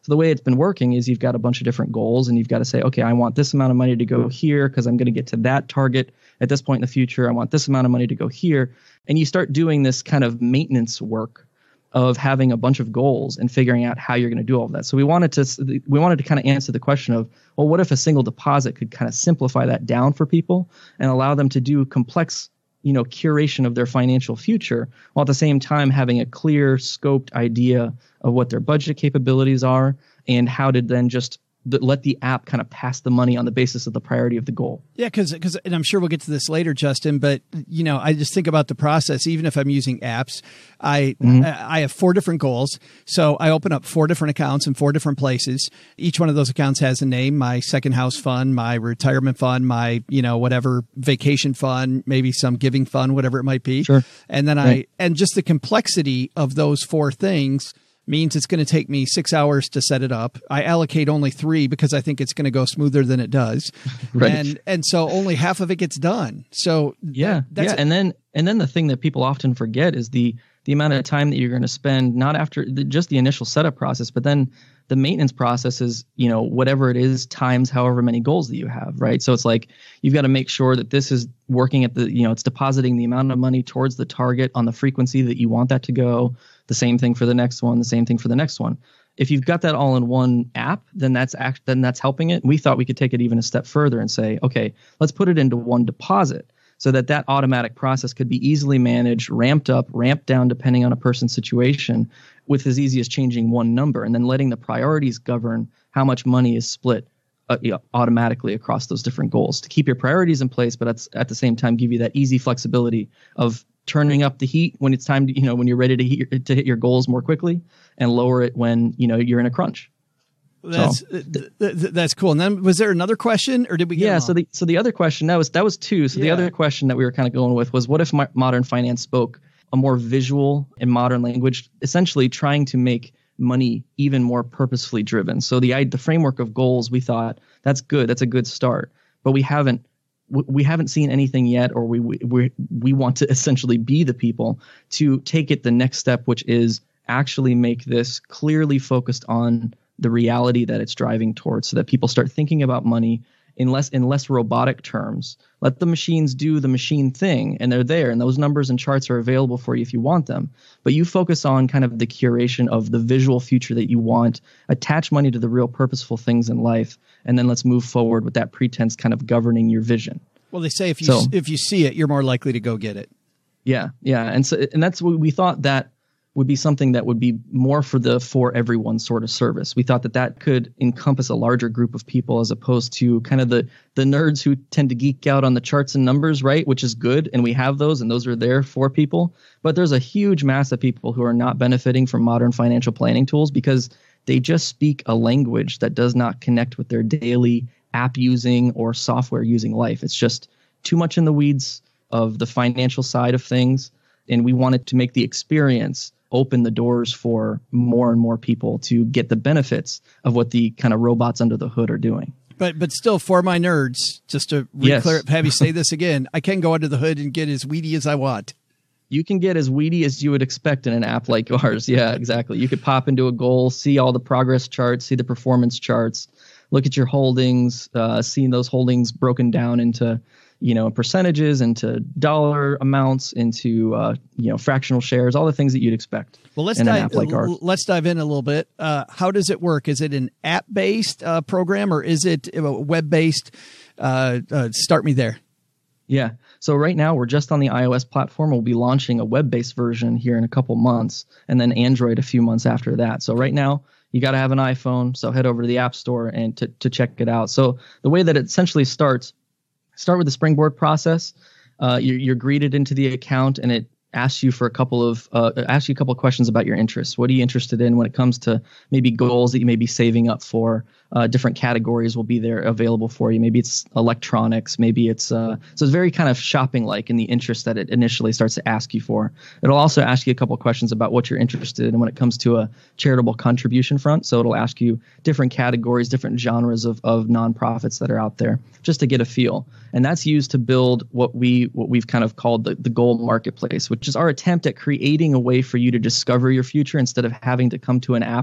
So the way it's been working is you've got a bunch of different goals, and you've got to say, okay, I want this amount of money to go here because I'm going to get to that target at this point in the future. I want this amount of money to go here. And you start doing this kind of maintenance work of having a bunch of goals and figuring out how you're going to do all of that. So we wanted to we wanted to kind of answer the question of, well, what if a single deposit could kind of simplify that down for people and allow them to do complex, you know, curation of their financial future, while at the same time having a clear scoped idea of what their budget capabilities are and how to then just th- let the app kind of pass the money on the basis of the priority of the goal. Yeah, because, because, and I'm sure we'll get to this later, Justin, but, you know, I just think about the process. Even if I'm using apps, I, mm-hmm. I have four different goals. So I open up four different accounts in four different places. Each one of those accounts has a name: my second house fund, my retirement fund, my, you know, whatever vacation fund, maybe some giving fund, whatever it might be. Sure. And then right. I, and just the complexity of those four things means it's going to take me six hours to set it up. I allocate only three because I think it's going to go smoother than it does. Right. And and so only half of it gets done. So yeah, that's yeah. A- and then and then the thing that people often forget is the the amount of time that you're going to spend, not after the, just the initial setup process, but then the maintenance process is, you know, whatever it is times however many goals that you have, right? So it's like you've got to make sure that this is working at the, you know, it's depositing the amount of money towards the target on the frequency that you want that to go. The same thing for the next one, the same thing for the next one. If you've got that all in one app, then that's act, then that's helping it. We thought we could take it even a step further and say, okay, let's put it into one deposit, so that that automatic process could be easily managed, ramped up, ramped down depending on a person's situation, with as easy as changing one number and then letting the priorities govern how much money is split uh, you know, automatically across those different goals to keep your priorities in place, but at, at the same time give you that easy flexibility of turning up the heat when it's time to, you know, when you're ready to hit, to hit your goals more quickly, and lower it when, you know, you're in a crunch. That's so, th- th- that's cool. And then was there another question, or did we get yeah so the so the other question that was that was two so yeah. the other question that we were kind of going with was, what if mo- modern finance spoke a more visual and modern language, essentially trying to make money even more purposefully driven? So the the framework of goals, we thought that's good, that's a good start, but we haven't we haven't seen anything yet, or we we we want to essentially be the people to take it the next step, which is actually make this clearly focused on the reality that it's driving towards, so that people start thinking about money in less in less robotic terms. Let the machines do the machine thing, and they're there, and those numbers and charts are available for you if you want them. But you focus on kind of the curation of the visual future that you want, attach money to the real purposeful things in life, and then let's move forward with that pretense kind of governing your vision. Well, they say if you So- if you see it, you're more likely to go get it. Yeah, yeah, and so and that's what we thought that would be something that would be more for the for everyone sort of service. We thought that that could encompass a larger group of people, as opposed to kind of the the nerds who tend to geek out on the charts and numbers, right? Which is good, and we have those, and those are there for people. But there's a huge mass of people who are not benefiting from modern financial planning tools because they just speak a language that does not connect with their daily app using or software using life. It's just too much in the weeds of the financial side of things, and we wanted to make the experience open the doors for more and more people to get the benefits of what the kind of robots under the hood are doing. But but still, for my nerds, just to Yes. re-clear, have you say this again, I can go under the hood and get as weedy as I want. You can get as weedy as you would expect in an app like ours. Yeah, exactly. You could pop into a goal, see all the progress charts, see the performance charts, look at your holdings, uh, seeing those holdings broken down into, you know, percentages, into dollar amounts, into, uh, you know, fractional shares, all the things that you'd expect. Well, let's in an dive. app like ours. Let's dive in a little bit. Uh, how does it work? Is it an app-based uh, program, or is it a web-based? Uh, uh, start me there. Yeah. So right now we're just on the iOS platform. We'll be launching a web-based version here in a couple months, and then Android a few months after that. So right now you got to have an iPhone. So head over to the App Store and to, to check it out. So the way that it essentially starts, start with the Springboard process. Uh, you're, you're greeted into the account, and it asks you for a couple of uh, asks you a couple of questions about your interests. What are you interested in when it comes to maybe goals that you may be saving up for? Uh, different categories will be there available for you. Maybe it's electronics. Maybe it's uh, so it's very kind of shopping like in the interest that it initially starts to ask you for. It'll also ask you a couple of questions about what you're interested in when it comes to a charitable contribution front. So it'll ask you different categories, different genres of of nonprofits that are out there, just to get a feel. And that's used to build what we what we've kind of called the, the goal marketplace, which is our attempt at creating a way for you to discover your future instead of having to come to an app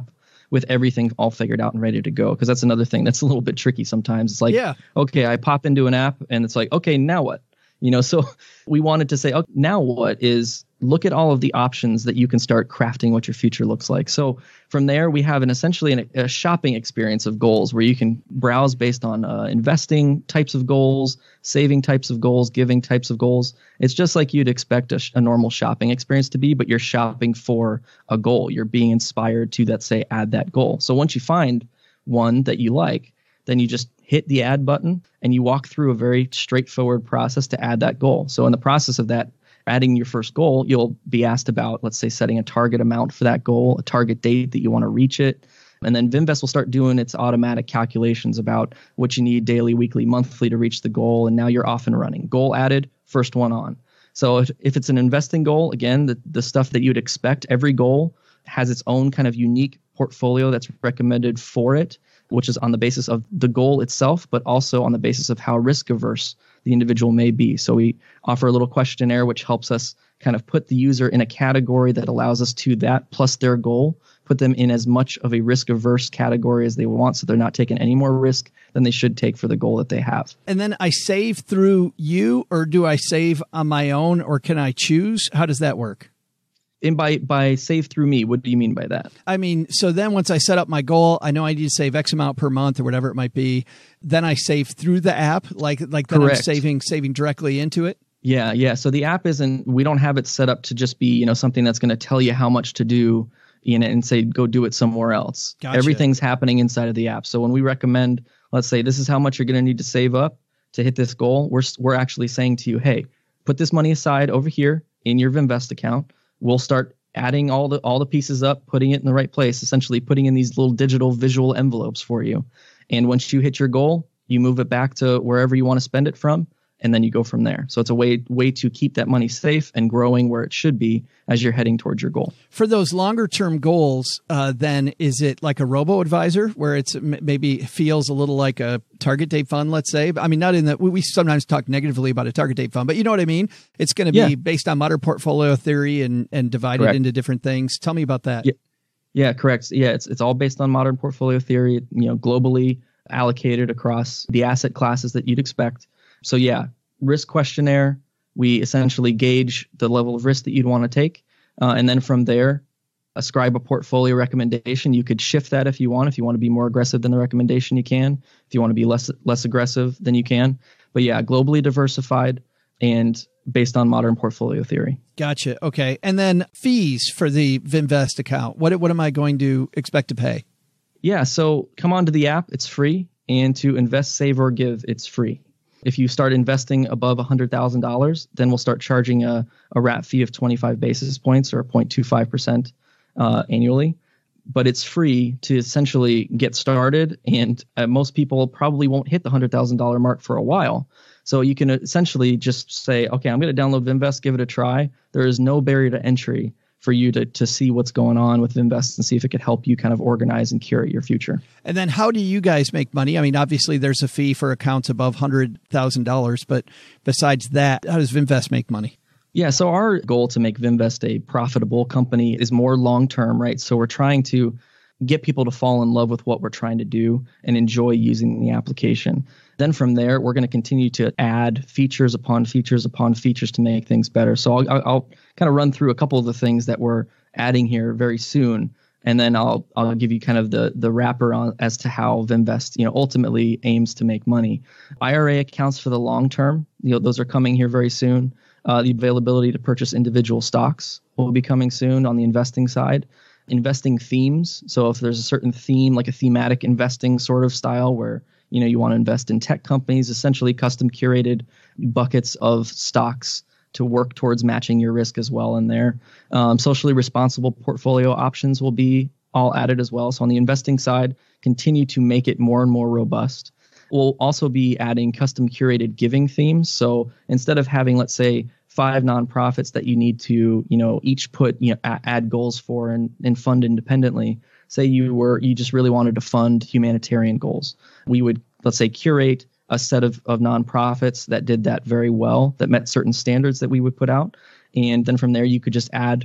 with everything all figured out and ready to go. Because that's another thing that's a little bit tricky sometimes. It's like, Yeah. okay, I pop into an app and it's like, okay, now what? You know, so we wanted to say, oh, now what is look at all of the options that you can start crafting what your future looks like. So from there, we have an essentially an, a shopping experience of goals where you can browse based on uh, investing types of goals, saving types of goals, giving types of goals. It's just like you'd expect a, sh- a normal shopping experience to be, but you're shopping for a goal. You're being inspired to, let's say, add that goal. So once you find one that you like, then you just hit the add button and you walk through a very straightforward process to add that goal. So in the process of that, adding your first goal, you'll be asked about, let's say, setting a target amount for that goal, a target date that you want to reach it. And then VinVest will start doing its automatic calculations about what you need daily, weekly, monthly to reach the goal. And now you're off and running. Goal added, first one on. So if, if it's an investing goal, again, the, the stuff that you'd expect, every goal has its own kind of unique portfolio that's recommended for it, which is on the basis of the goal itself, but also on the basis of how risk averse the individual may be. So we offer a little questionnaire, which helps us kind of put the user in a category that allows us to that plus their goal, put them in as much of a risk averse category as they want. So they're not taking any more risk than they should take for the goal that they have. And then I save through you, or do I save on my own, or can I choose? How does that work? And by by save through me, what do you mean by that? I mean, so then once I set up my goal, I know I need to save X amount per month or whatever it might be. Then I save through the app, like like then Correct. I'm saving saving directly into it. Yeah, yeah. So the app isn't, we don't have it set up to just be, you know, something that's going to tell you how much to do, you know, and say, go do it somewhere else. Gotcha. Everything's happening inside of the app. So when we recommend, let's say, this is how much you're going to need to save up to hit this goal, we're we're actually saying to you, hey, put this money aside over here in your VinVest account. We'll start adding all the all the pieces up, putting it in the right place, essentially putting in these little digital visual envelopes for you. And once you hit your goal, you move it back to wherever you want to spend it from, and then you go from there. So it's a way way to keep that money safe and growing where it should be as you're heading towards your goal. For those longer term goals, uh, then is it like a robo advisor where it's m- maybe feels a little like a target date fund, let's say? I mean, not in that we, we sometimes talk negatively about a target date fund, but you know what I mean? It's going to be Yeah. based on modern portfolio theory and, and divided Correct. into different things. Tell me about that. Yeah. Yeah, correct. Yeah, it's it's all based on modern portfolio theory, you know, globally allocated across the asset classes that you'd expect. So yeah, risk questionnaire, we essentially gauge the level of risk that you'd want to take. Uh, and then from there, ascribe a portfolio recommendation. You could shift that if you want. If you want to be more aggressive than the recommendation, you can. If you want to be less less aggressive, then you can. But yeah, globally diversified and based on modern portfolio theory. Gotcha. Okay. And then fees for the VinVest account. What what am I going to expect to pay? Yeah, so come onto the app. It's free. And to invest, save, or give, it's free. If you start investing above one hundred thousand dollars, then we'll start charging a, a wrap fee of twenty-five basis points or zero point two five percent uh, annually. But it's free to essentially get started. And uh, most people probably won't hit the one hundred thousand dollars mark for a while. So you can essentially just say, okay, I'm going to download VinVest, give it a try. There is no barrier to entry for you to to see what's going on with VinVest and see if it could help you kind of organize and curate your future. And then how do you guys make money? I mean, obviously there's a fee for accounts above one hundred thousand dollars, but besides that, how does VinVest make money? Yeah, so our goal to make VinVest a profitable company is more long-term, right? So we're trying to get people to fall in love with what we're trying to do and enjoy using the application. Then from there, we're going to continue to add features upon features upon features to make things better. So I'll, I'll kind of run through a couple of the things that we're adding here very soon, and then I'll I'll give you kind of the the wrapper on as to how VinVest, you know, ultimately aims to make money. I R A accounts for the long term, you know, those are coming here very soon. Uh, the availability to purchase individual stocks will be coming soon on the investing side. Investing themes. So if there's a certain theme, like a thematic investing sort of style where, you know, you want to invest in tech companies, essentially custom curated buckets of stocks to work towards matching your risk as well in there. Um, socially responsible portfolio options will be all added as well. So on the investing side, continue to make it more and more robust. We'll also be adding custom curated giving themes. So instead of having, let's say, five nonprofits that you need to, you know, each put, you know, add goals for and, and fund independently. Say you were, you just really wanted to fund humanitarian goals. We would, let's say, curate a set of, of nonprofits that did that very well, that met certain standards that we would put out. And then from there, you could just add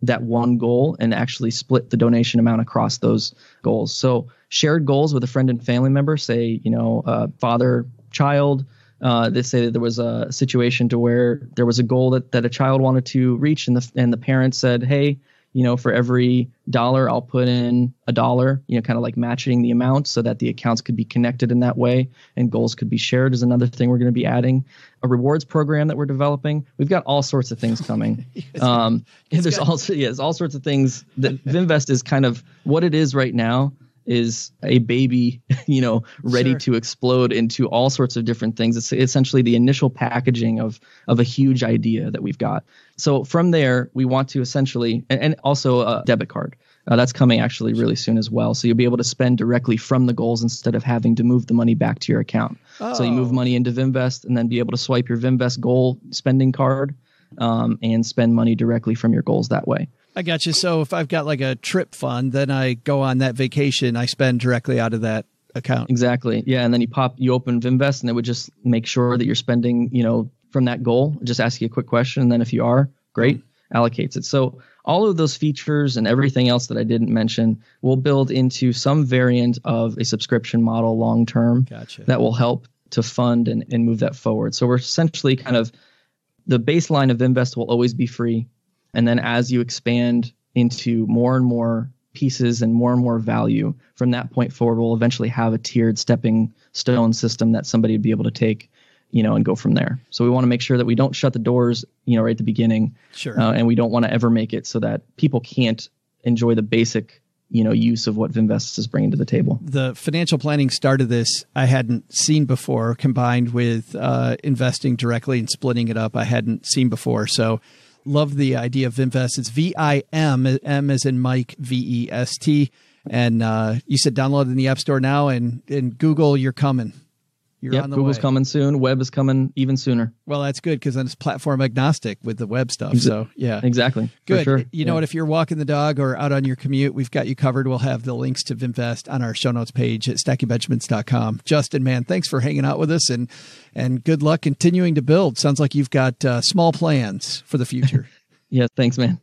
that one goal and actually split the donation amount across those goals. So shared goals with a friend and family member, say, you know, uh, father, child. Uh, they say that there was a situation to where there was a goal that, that a child wanted to reach, and the and the parents said, hey, you know, for every dollar, I'll put in a dollar, you know, kind of like matching the amount so that the accounts could be connected in that way, and goals could be shared is another thing we're going to be adding. A rewards program that we're developing. We've got all sorts of things coming. um, there's got- also, yes, all sorts of things that Vimvest is kind of what it is right now. Is a baby, you know, ready sure. to explode into all sorts of different things. It's essentially the initial packaging of of a huge idea that we've got. So from there, we want to essentially, and, and also a debit card. Uh, that's coming actually really soon as well. So you'll be able to spend directly from the goals instead of having to move the money back to your account. Oh. So you move money into Vimvest and then be able to swipe your Vimvest goal spending card um, and spend money directly from your goals that way. I got you. So if I've got like a trip fund, then I go on that vacation, I spend directly out of that account. Exactly. Yeah. And then you pop, you open Vimvest and it would just make sure that you're spending, you know, from that goal. Just ask you a quick question. And then if you are, great, allocates it. So all of those features and everything else that I didn't mention will build into some variant of a subscription model long term. Gotcha. That will help to fund and, and move that forward. So we're essentially kind of the baseline of Vimvest will always be free. And then as you expand into more and more pieces and more and more value, from that point forward, we'll eventually have a tiered stepping stone system that somebody would be able to take, you know, and go from there. So we want to make sure that we don't shut the doors, you know, right at the beginning. Sure. Uh, and we don't want to ever make it so that people can't enjoy the basic, you know, use of what Vimvest is bringing to the table. The financial planning start of this I hadn't seen before, combined with uh, investing directly and splitting it up. I hadn't seen before. So love the idea of Vimvest. It's V I M, M as in Mike, V E S T. And uh, you said download it in the App Store now, and, and Google, you're coming. You're yep, on the Google's way. coming soon. Web is coming even sooner. Well, that's good because then it's platform agnostic with the web stuff. So, yeah. Exactly. Good. Sure. You know yeah. what? If you're walking the dog or out on your commute, we've got you covered. We'll have the links to Vimvest on our show notes page at stacking benjamins dot com. Justin, man, thanks for hanging out with us, and, and good luck continuing to build. Sounds like you've got uh, small plans for the future. Yeah, thanks, man.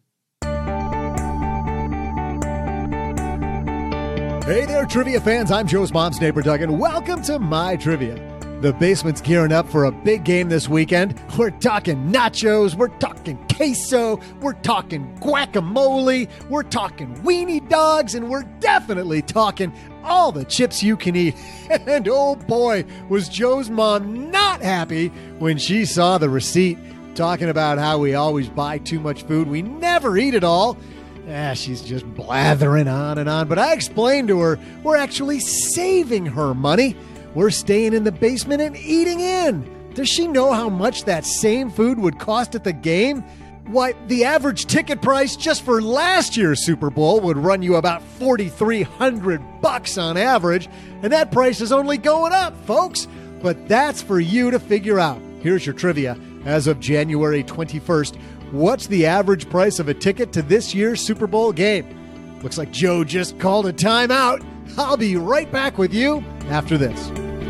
Hey there, trivia fans. I'm Joe's mom's neighbor, Doug, and welcome to My Trivia. The basement's gearing up for a big game this weekend. We're talking nachos, we're talking queso, we're talking guacamole, we're talking weenie dogs, and we're definitely talking all the chips you can eat. And oh boy, was Joe's mom not happy when she saw the receipt, talking about how we always buy too much food. We never eat it all. Ah, she's just blathering on and on. But I explained to her we're actually saving her money. We're staying in the basement and eating in. Does she know how much that same food would cost at the game? Why, the average ticket price just for last year's Super Bowl would run you about forty-three hundred bucks on average, and that price is only going up, folks. But that's for you to figure out. Here's your trivia. As of January twenty-first, what's the average price of a ticket to this year's Super Bowl game? Looks like Joe just called a timeout. I'll be right back with you after this.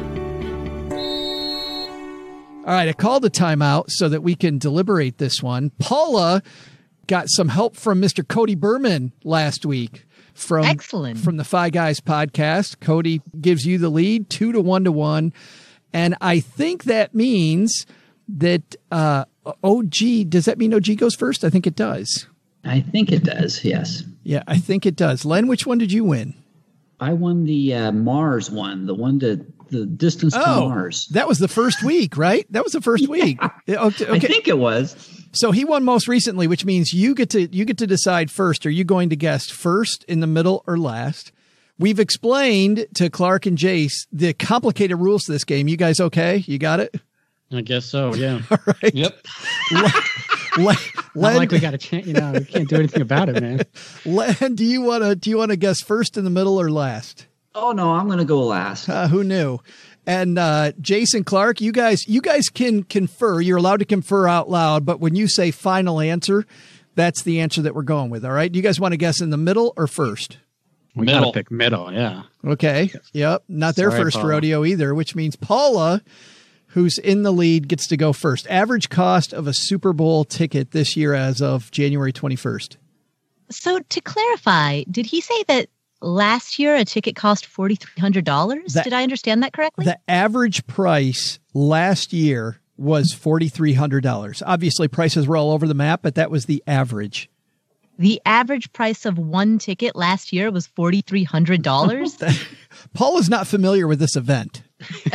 All right, I called a timeout so that we can deliberate this one. Paula got some help from Mister Cody Berman last week from, Excellent. from the Fi Guys podcast. Cody gives you the lead, two to one to one. And I think that means that uh, O G, does that mean O G goes first? I think it does. I think it does, yes. Yeah, I think it does. Len, which one did you win? I won the uh, Mars one, the one to the distance oh, to Mars. That was the first week, right? That was the first week. Yeah, okay, okay. I think it was. So he won most recently, which means you get to you get to decide first. Are you going to guess first, in the middle, or last? We've explained to Clark and Jace the complicated rules to this game. You guys okay? You got it? I guess so, yeah. All right. Yep. Len, Len, Not like we got a chance, you know, we can't do anything about it, man. Len, do you want to do you want to guess first, in the middle, or last? Oh no, I'm going to go last. Uh, who knew? And uh, Jason, Clark, you guys, you guys can confer. You're allowed to confer out loud, but when you say final answer, that's the answer that we're going with. All right. Do you guys want to guess in the middle or first? We Middle. gotta pick middle, yeah. Okay. Yep. Not their Sorry, first Paula. rodeo either, which means Paula, who's in the lead, gets to go first. Average cost of a Super Bowl ticket this year as of January twenty-first. So to clarify, did he say that last year a ticket cost four thousand three hundred dollars? Did I understand that correctly? The average price last year was four thousand three hundred dollars. Obviously, prices were all over the map, but that was the average. The average price of one ticket last year was four thousand three hundred dollars? Paul is not familiar with this event.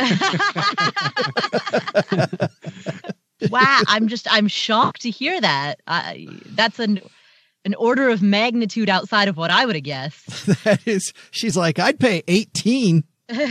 Wow, I'm just, I'm shocked to hear that. I, that's an an order of magnitude outside of what I would have guessed. That is, she's like, I'd pay eighteen.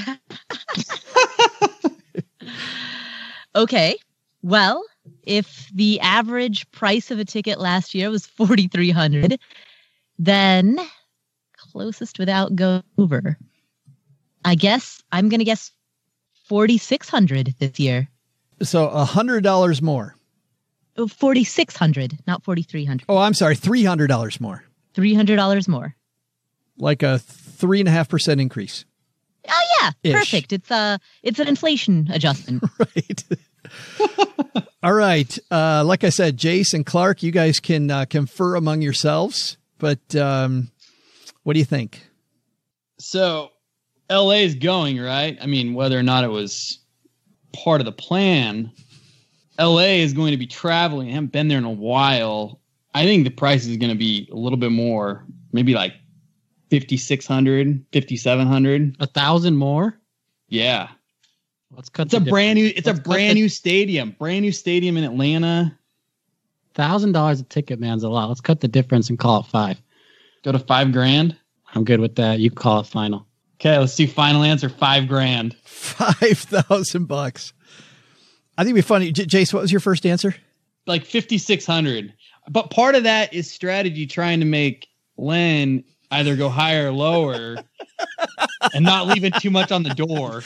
Okay, well, if the average price of a ticket last year was four thousand three hundred dollars, then closest without going over, I guess I'm going to guess four thousand six hundred dollars this year. So one hundred dollars more. Oh, four thousand six hundred dollars, not four thousand three hundred Oh, dollars. I'm sorry, three hundred dollars more. three hundred dollars more. Like a three and a half percent increase. Oh yeah, Ish. Perfect. It's a it's an inflation adjustment. Right. All right. Uh, like I said, Jace and Clark, you guys can uh, confer among yourselves. But um, what do you think? So L A is going, right? I mean, whether or not it was part of the plan, L A is going to be traveling. I haven't been there in a while. I think the price is going to be a little bit more, maybe like fifty-six hundred, fifty-seven hundred. A thousand more? Yeah. Let's cut It's a the brand new, difference. it's Let's a cut brand the- new stadium, brand new stadium in Atlanta. Thousand dollars a ticket, man's a lot. Let's cut the difference and call it five. Go to five grand. I'm good with that. You call it final. Okay, let's do final answer, five grand. Five thousand bucks. I think it'd be funny. J- Jace, what was your first answer? Like fifty-six hundred. But part of that is strategy trying to make Len either go higher or lower and not leaving too much on the door.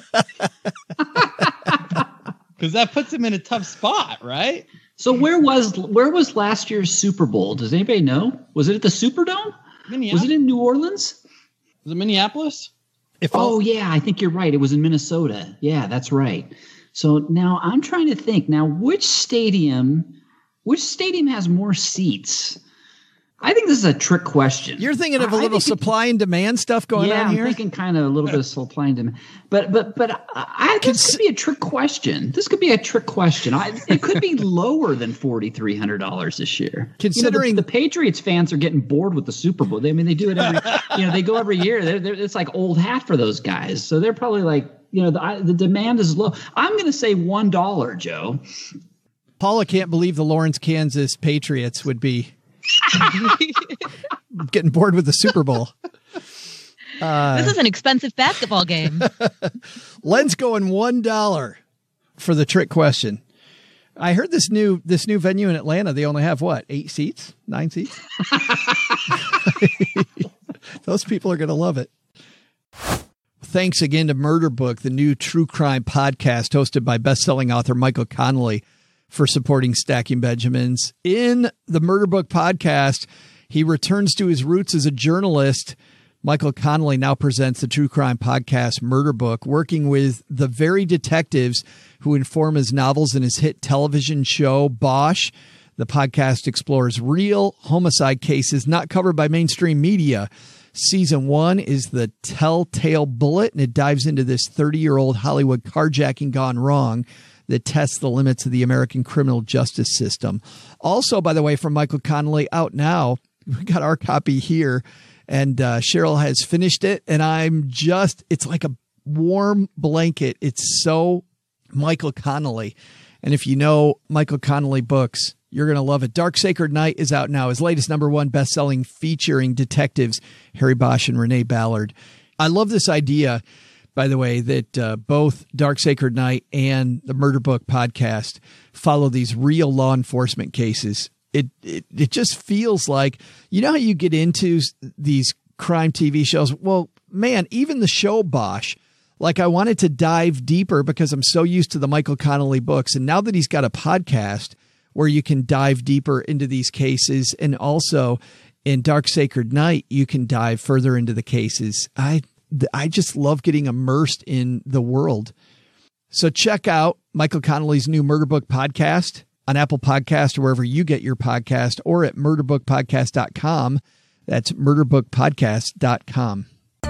Because that puts him in a tough spot, right? So where was where was last year's Super Bowl? Does anybody know? Was it at the Superdome? Was it in New Orleans? Was it Minneapolis? If oh, yeah, I think you're right. It was in Minnesota. Yeah, that's right. So now I'm trying to think. Now, which stadium, which stadium has more seats? I think this is a trick question. You're thinking of a little supply and demand stuff going yeah, on here? I'm thinking kind of a little bit of supply and demand. But but but I, I, this could be a trick question. This could be a trick question. I, it could be lower than four thousand three hundred dollars this year. Considering you know, the, the Patriots fans are getting bored with the Super Bowl. They, I mean, they do it every. you know, they go every year. They're, they're, it's like old hat for those guys. So they're probably like, you know, the, I, the demand is low. I'm going to say one dollar, Joe. Paula can't believe the Lawrence, Kansas Patriots would be getting bored with the Super Bowl. Uh, This is an expensive basketball game. Len's going one dollar for the trick question. I heard this new this new venue in Atlanta. They only have what, eight seats, nine seats. Those people are going to love it. Thanks again to Murder Book, the new true crime podcast hosted by best-selling author Michael Connelly, for supporting Stacking Benjamins. In the Murder Book podcast, he returns to his roots as a journalist. Michael Connelly now presents the true crime podcast Murder Book, working with the very detectives who inform his novels and his hit television show Bosch. The podcast explores real homicide cases not covered by mainstream media. Season one is The Telltale Bullet, and it dives into this thirty-year-old Hollywood carjacking gone wrong that tests the limits of the American criminal justice system. Also, by the way, from Michael Connelly, out now, we got our copy here, and uh, Cheryl has finished it, and I'm just, it's like a warm blanket. It's so Michael Connelly. And if you know Michael Connelly books, you're going to love it. Dark Sacred Night is out now, his latest number one best-selling featuring detectives Harry Bosch and Renee Ballard. I love this idea, by the way, that uh, both Dark Sacred Night and the Murder Book podcast follow these real law enforcement cases. It, it it just feels like, you know how you get into these crime T V shows? Well, man, even the show Bosch, like I wanted to dive deeper because I'm so used to the Michael Connelly books. And now that he's got a podcast where you can dive deeper into these cases, and also in Dark Sacred Night, you can dive further into the cases. I I just love getting immersed in the world. So check out Michael Connelly's new Murder Book podcast. on Apple Podcast or wherever you get your podcast, or at murder book podcast dot com. That's murder book podcast dot com.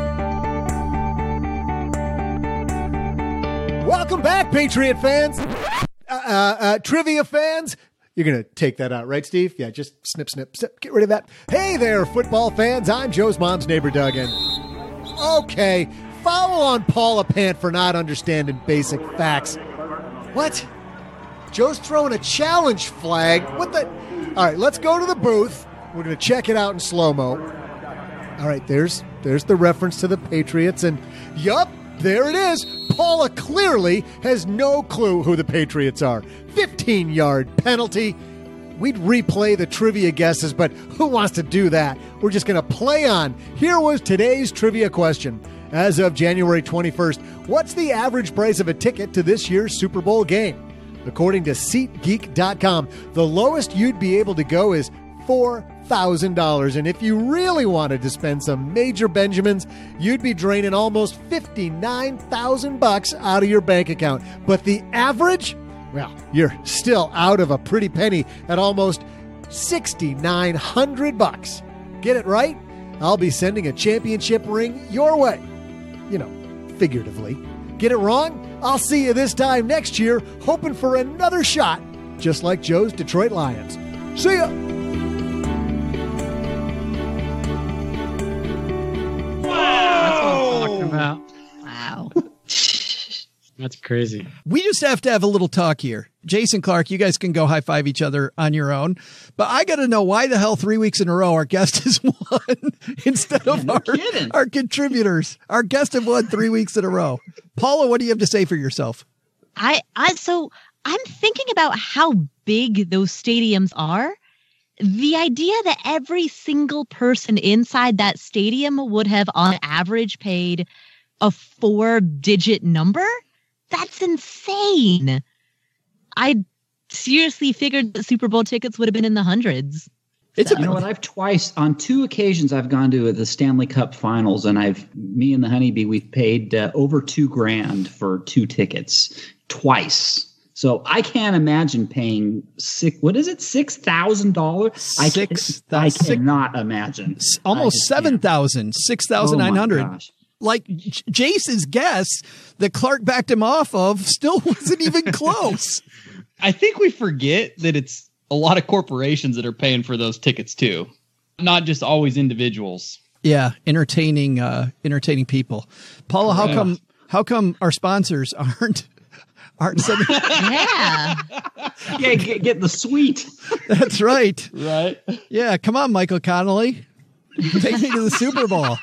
Welcome back, Patriot fans. Uh, uh, uh, trivia fans. You're going to take that out, right, Steve? Yeah, just snip, snip, snip. Get rid of that. Hey there, football fans. I'm Joe's mom's neighbor, Doug. And okay, follow on Paula Pant for not understanding basic facts. What? Joe's throwing a challenge flag. What the? All right, let's go to the booth. We're going to check it out in slow-mo. All right, there's there's the reference to the Patriots. And yup, there it is. Paula clearly has no clue who the Patriots are. fifteen-yard penalty. We'd replay the trivia guesses, but who wants to do that? We're just going to play on. Here was today's trivia question. As of January twenty-first, what's the average price of a ticket to this year's Super Bowl game? According to SeatGeek dot com, the lowest you'd be able to go is four thousand dollars. And if you really wanted to spend some major Benjamins, you'd be draining almost fifty-nine thousand bucks out of your bank account. But the average? Well, you're still out of a pretty penny at almost sixty-nine hundred bucks. Get it right? I'll be sending a championship ring your way. You know, figuratively. Get it wrong? I'll see you this time next year, hoping for another shot, just like Joe's Detroit Lions. See ya! That's what I'm talking about. Wow. That's crazy. We just have to have a little talk here. Jason, Clark, you guys can go high five each other on your own. But I got to know why the hell three weeks in a row our guest has won instead of no our, kidding. our contributors. Our guest have won three weeks in a row. Paula, what do you have to say for yourself? I, I, so I'm thinking about how big those stadiums are. The idea that every single person inside that stadium would have on average paid a four digit number. That's insane. I seriously figured that Super Bowl tickets would have been in the hundreds. It's so. You know what? I've twice, on two occasions, I've gone to the Stanley Cup Finals, and I've, me and the Honeybee, we've paid uh, over two grand for two tickets twice. So I can't imagine paying six. What is it? Six thousand dollars. Six. I, I cannot imagine. Almost seven thousand. Six thousand nine hundred. Oh my gosh. Like Jace's guess that Clark backed him off of still wasn't even close. I think we forget that it's a lot of corporations that are paying for those tickets too, not just always individuals. Yeah, entertaining, uh, entertaining people. Paula, how yeah. come? How come our sponsors aren't aren't sending? Yeah, yeah, get, get the suite. That's right. Right. Yeah, come on, Michael Connolly, take me to the Super Bowl.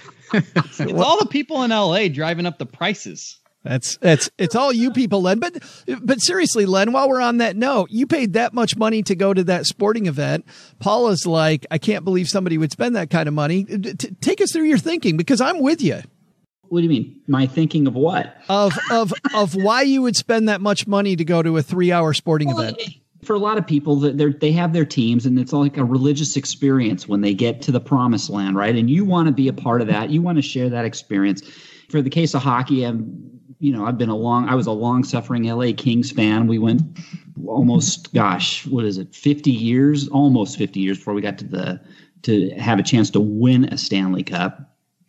It's all the people in L A driving up the prices. That's that's it's all you people, Len. But but seriously, Len, while we're on that note, you paid that much money to go to that sporting event. Paula's like, I can't believe somebody would spend that kind of money. T- take us through your thinking, because I'm with you. What do you mean? My thinking of what? Of of of why you would spend that much money to go to a three-hour sporting well, event. For a lot of people, they have their teams, and it's like a religious experience when they get to the promised land, right? And you want to be a part of that. You want to share that experience. For the case of hockey, I'm, you know, I've been a long, I was a long-suffering L A Kings fan. We went almost, gosh, what is it, fifty years, almost fifty years before we got to the to have a chance to win a Stanley Cup.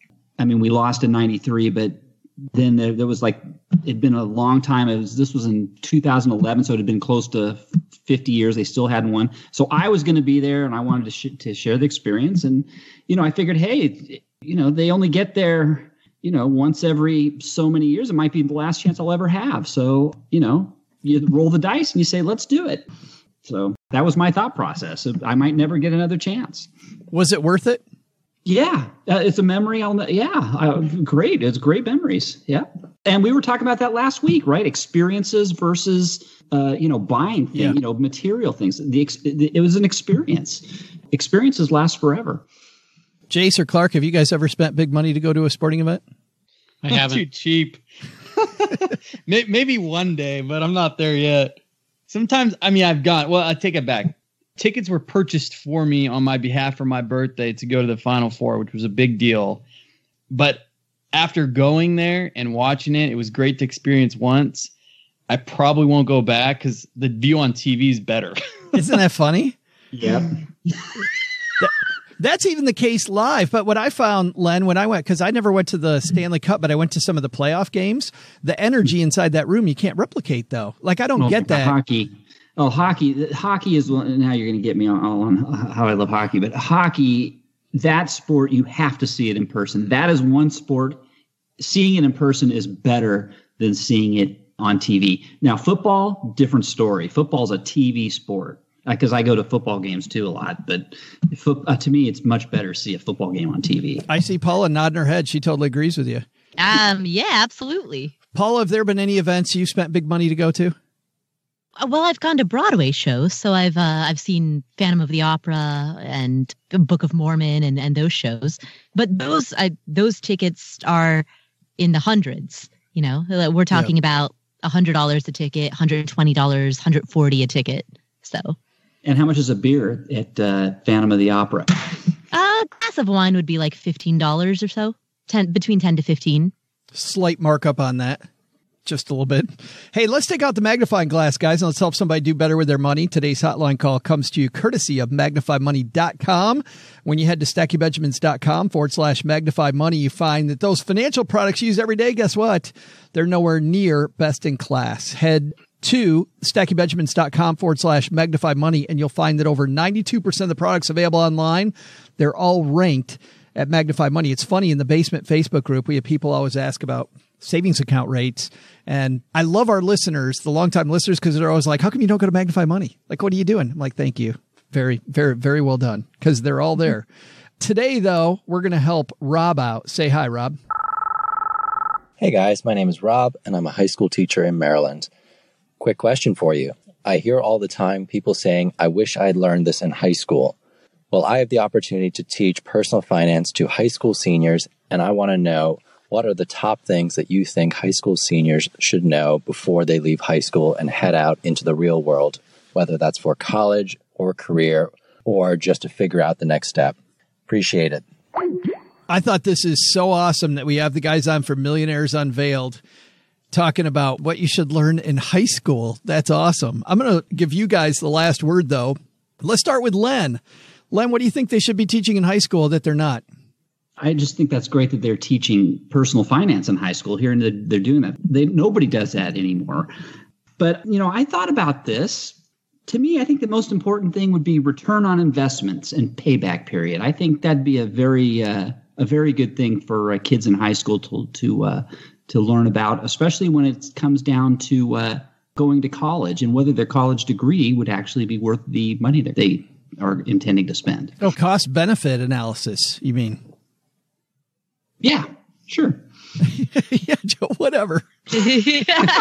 I mean, we lost in ninety-three, but then there, there was like, it'd been a long time. It was, this was in two thousand eleven, so it had been close to fifty years. They still hadn't won. So I was going to be there, and I wanted to, sh- to share the experience. And, you know, I figured, hey, you know, they only get there, you know, once every so many years. It might be the last chance I'll ever have. So, you know, you roll the dice and you say, let's do it. So that was my thought process. I might never get another chance. Was it worth it? Yeah, uh, it's a memory. I'll, yeah, uh, great. It's great memories. Yeah. And we were talking about that last week, right? Experiences versus, uh, you know, buying things, yeah. you know, material things. The ex- It was an experience. Experiences last forever. Jace or Clark, have you guys ever spent big money to go to a sporting event? I haven't. Too cheap. Maybe one day, but I'm not there yet. Sometimes, I mean, I've gone, well, I take it back. Tickets were purchased for me on my behalf for my birthday to go to the Final Four, which was a big deal. But after going there and watching it, it was great to experience once. I probably won't go back because the view on T V is better. Isn't that funny? Yep. that, that's even the case live. But what I found, Len, when I went, because I never went to the Stanley Cup, but I went to some of the playoff games, the energy inside that room, you can't replicate, though. Like, I don't well, get that. Hockey. Oh, hockey. Hockey is, now you're going to get me on, on how I love hockey, but hockey, that sport, you have to see it in person. That is one sport. Seeing it in person is better than seeing it on T V. Now, football, different story. Football is a T V sport because I go to football games too a lot. But fo- uh, to me, it's much better to see a football game on T V. I see Paula nodding her head. She totally agrees with you. Um, yeah, absolutely. Paula, have there been any events you spent big money to go to? Well, I've gone to Broadway shows, so I've uh, I've seen Phantom of the Opera and Book of Mormon and, and those shows. But those I, those tickets are in the hundreds. You know, we're talking yeah. about one hundred dollars a ticket, one hundred twenty dollars, one hundred forty dollars a ticket. So. And how much is a beer at uh, Phantom of the Opera? A glass of wine would be like fifteen dollars or so, ten between ten to fifteen. Slight markup on that. Just a little bit. Hey, let's take out the magnifying glass, guys, and let's help somebody do better with their money. Today's hotline call comes to you courtesy of magnify money dot com. When you head to stacky benjamins dot com forward slash magnify money, you find that those financial products you use every day, guess what? They're nowhere near best in class. Head to stacky benjamins dot com forward slash magnify money, and you'll find that over ninety-two percent of the products available online, they're all ranked at Magnify Money. It's funny, in the Basement Facebook group, we have people always ask about savings account rates. And I love our listeners, the longtime listeners, because they're always like, how come you don't go to Magnify Money? Like, what are you doing? I'm like, thank you. Very, very, very well done, because they're all there. Today, though, we're going to help Rob out. Say hi, Rob. Hey, guys. My name is Rob, and I'm a high school teacher in Maryland. Quick question for you. I hear all the time people saying, I wish I had learned this in high school. Well, I have the opportunity to teach personal finance to high school seniors, and I want to know, what are the top things that you think high school seniors should know before they leave high school and head out into the real world, whether that's for college or career or just to figure out the next step? Appreciate it. I thought this is so awesome that we have the guys on for Millionaires Unveiled talking about what you should learn in high school. That's awesome. I'm going to give you guys the last word, though. Let's start with Len. Len, what do you think they should be teaching in high school that they're not? I just think that's great that they're teaching personal finance in high school here, and they're doing that. They, nobody does that anymore. But, you know, I thought about this. To me, I think the most important thing would be return on investments and payback period. I think that'd be a very uh, a very good thing for uh, kids in high school to to uh, to learn about, especially when it comes down to uh, going to college and whether their college degree would actually be worth the money that they are intending to spend. Oh, cost benefit analysis, you mean? Yeah, sure. Yeah, Joe, whatever. Hey,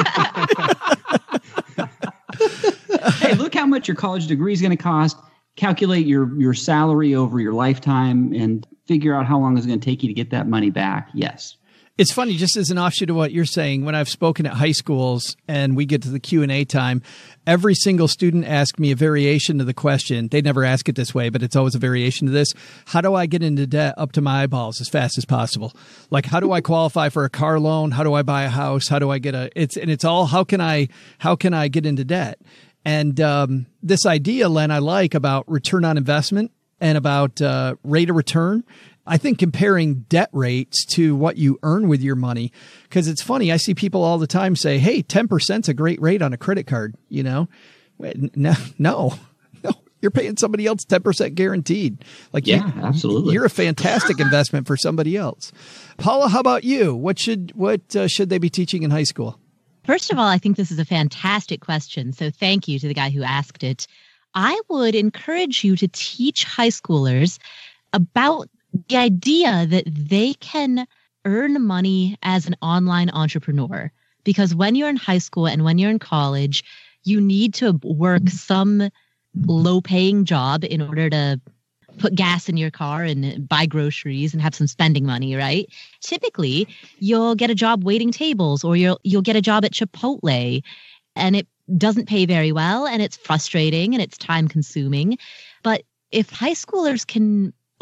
look how much your college degree is going to cost. Calculate your, your salary over your lifetime and figure out how long it's going to take you to get that money back. Yes. It's funny, just as an offshoot of what you're saying, when I've spoken at high schools and we get to the Q and A time, every single student asks me a variation of the question. They never ask it this way, but it's always a variation of this. How do I get into debt up to my eyeballs as fast as possible? Like, how do I qualify for a car loan? How do I buy a house? How do I get a, it's, and it's all, how can I, how can I get into debt? And um, this idea, Len, I like about return on investment and about uh, rate of return. I think comparing debt rates to what you earn with your money, because it's funny. I see people all the time say, hey, ten percent is a great rate on a credit card. You know, no, no, no, you're paying somebody else ten percent guaranteed. Like, yeah, you, absolutely. You're a fantastic investment for somebody else. Paula, how about you? What should, what uh, should they be teaching in high school? First of all, I think this is a fantastic question. So thank you to the guy who asked it. I would encourage you to teach high schoolers about the idea that they can earn money as an online entrepreneur. Because when you're in high school and when you're in college, you need to work some low-paying job in order to put gas in your car and buy groceries and have some spending money, right? Typically, you'll get a job waiting tables, or you'll you'll get a job at Chipotle, and it doesn't pay very well, and it's frustrating and it's time consuming. But if high schoolers can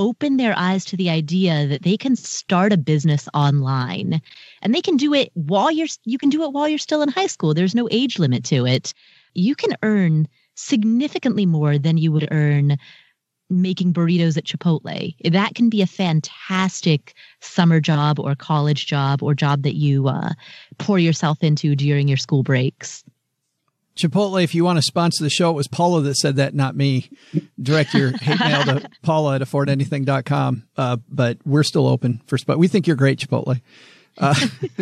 open their eyes to the idea that they can start a business online, and they can do it while you're you can do it while you're still in high school. There's no age limit to it. You can earn significantly more than you would earn making burritos at Chipotle. That can be a fantastic summer job or college job or job that you uh, pour yourself into during your school breaks. Chipotle, if you want to sponsor the show, it was Paula that said that, not me. Direct your hate mail to Paula at afford anything dot com. Uh, but we're still open for spot. We think you're great, Chipotle. Uh,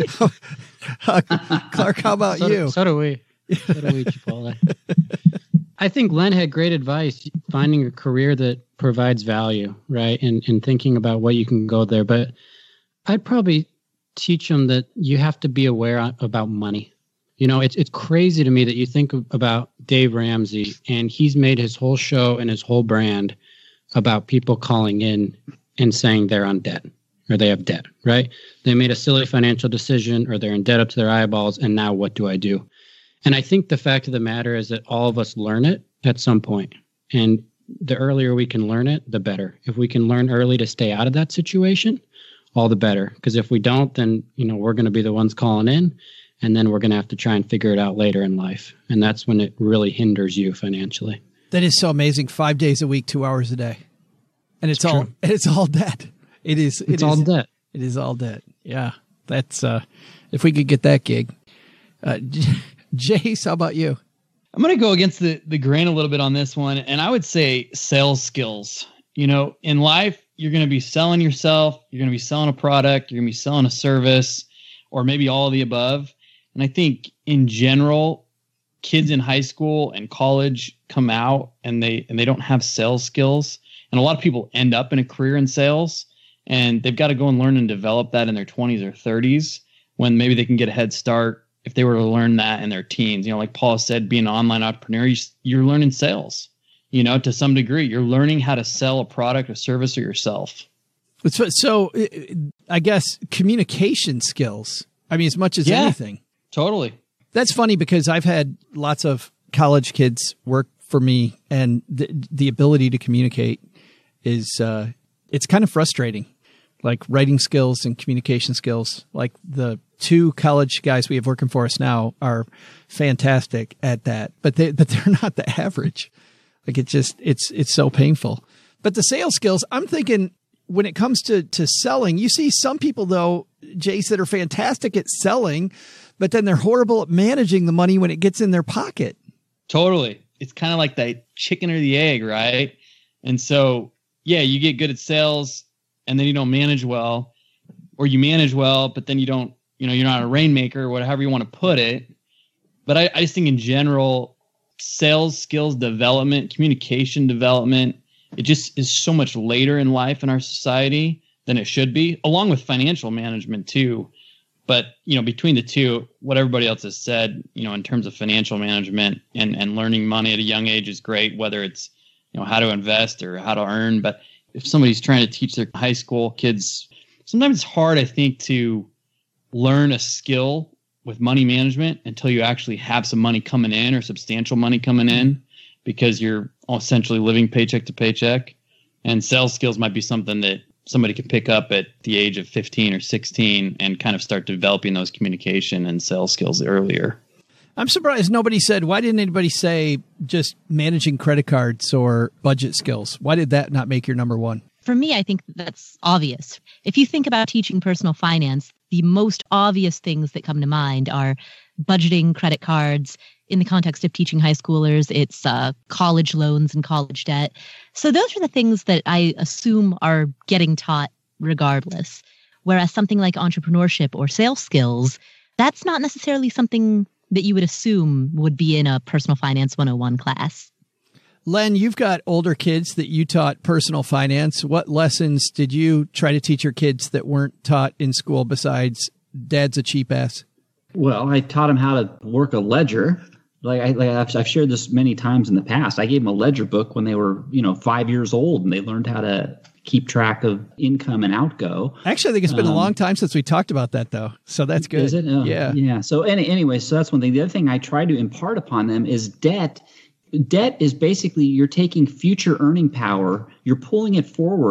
uh, Clark, how about so you? Do, so do we. So do we, Chipotle. I think Len had great advice, finding a career that provides value, right? And, and thinking about what you can go there. But I'd probably teach them that you have to be aware about money. You know, it's it's crazy to me that you think about Dave Ramsey, and he's made his whole show and his whole brand about people calling in and saying they're on debt or they have debt, right? They made a silly financial decision or they're in debt up to their eyeballs, and now what do I do? And I think the fact of the matter is that all of us learn it at some point. And the earlier we can learn it, the better. If we can learn early to stay out of that situation, all the better. Because if we don't, then, you know, we're going to be the ones calling in. And then we're going to have to try and figure it out later in life. And that's when it really hinders you financially. That is so amazing. Five days a week, two hours a day. And it's, it's all, it's all debt. It is. It's it all is, debt. It is all debt. Yeah. That's, uh, if we could get that gig. Uh, Jace, how about you? I'm going to go against the, the grain a little bit on this one. And I would say sales skills. You know, in life, you're going to be selling yourself. You're going to be selling a product. You're going to be selling a service, or maybe all of the above. And I think in general, kids in high school and college come out and they and they don't have sales skills. And a lot of people end up in a career in sales, and they've got to go and learn and develop that in their twenties or thirties, when maybe they can get a head start if they were to learn that in their teens. You know, like Paul said, being an online entrepreneur, you're learning sales, you know, to some degree. You're learning how to sell a product, a service, or yourself. So, so I guess communication skills, I mean, as much as yeah. anything. Totally. That's funny because I've had lots of college kids work for me, and the, the ability to communicate is, uh, it's kind of frustrating, like writing skills and communication skills. Like the two college guys we have working for us now are fantastic at that, but they, but they're not the average. Like it just, it's, it's so painful. But the sales skills, I'm thinking when it comes to, to selling, you see some people though, Jace, that are fantastic at selling, but then they're horrible at managing the money when it gets in their pocket. Totally. It's kind of like the chicken or the egg, right? And so, yeah, you get good at sales and then you don't manage well, or you manage well, but then you don't, you know, you're not a rainmaker, or whatever you want to put it. But I, I just think in general, sales skills development, communication development, it just is so much later in life in our society than it should be, along with financial management too. But, you know, between the two, what everybody else has said, you know, in terms of financial management and, and learning money at a young age is great, whether it's, you know, how to invest or how to earn. But if somebody's trying to teach their high school kids, sometimes it's hard, I think, to learn a skill with money management until you actually have some money coming in or substantial money coming in, because you're essentially living paycheck to paycheck. And sales skills might be something that somebody could pick up at the age of fifteen or sixteen and kind of start developing those communication and sales skills earlier. I'm surprised nobody said, why didn't anybody say just managing credit cards or budget skills? Why did that not make your number one? For me, I think that's obvious. If you think about teaching personal finance, the most obvious things that come to mind are budgeting, credit cards. In the context of teaching high schoolers, it's uh, college loans and college debt. So those are the things that I assume are getting taught regardless. Whereas something like entrepreneurship or sales skills, that's not necessarily something that you would assume would be in a personal finance one oh one class. Len, you've got older kids that you taught personal finance. What lessons did you try to teach your kids that weren't taught in school besides dad's a cheap ass? Well, I taught them how to work a ledger. Like, I, like I've, I've shared this many times in the past. I gave them a ledger book when they were, you know, five years old, and they learned how to keep track of income and outgo. Actually, I think it's been um, a long time since we talked about that, though. So that's good. Is it? Oh, yeah. Yeah. So any, anyway, so that's one thing. The other thing I try to impart upon them is debt. Debt is basically you're taking future earning power, you're pulling it forward,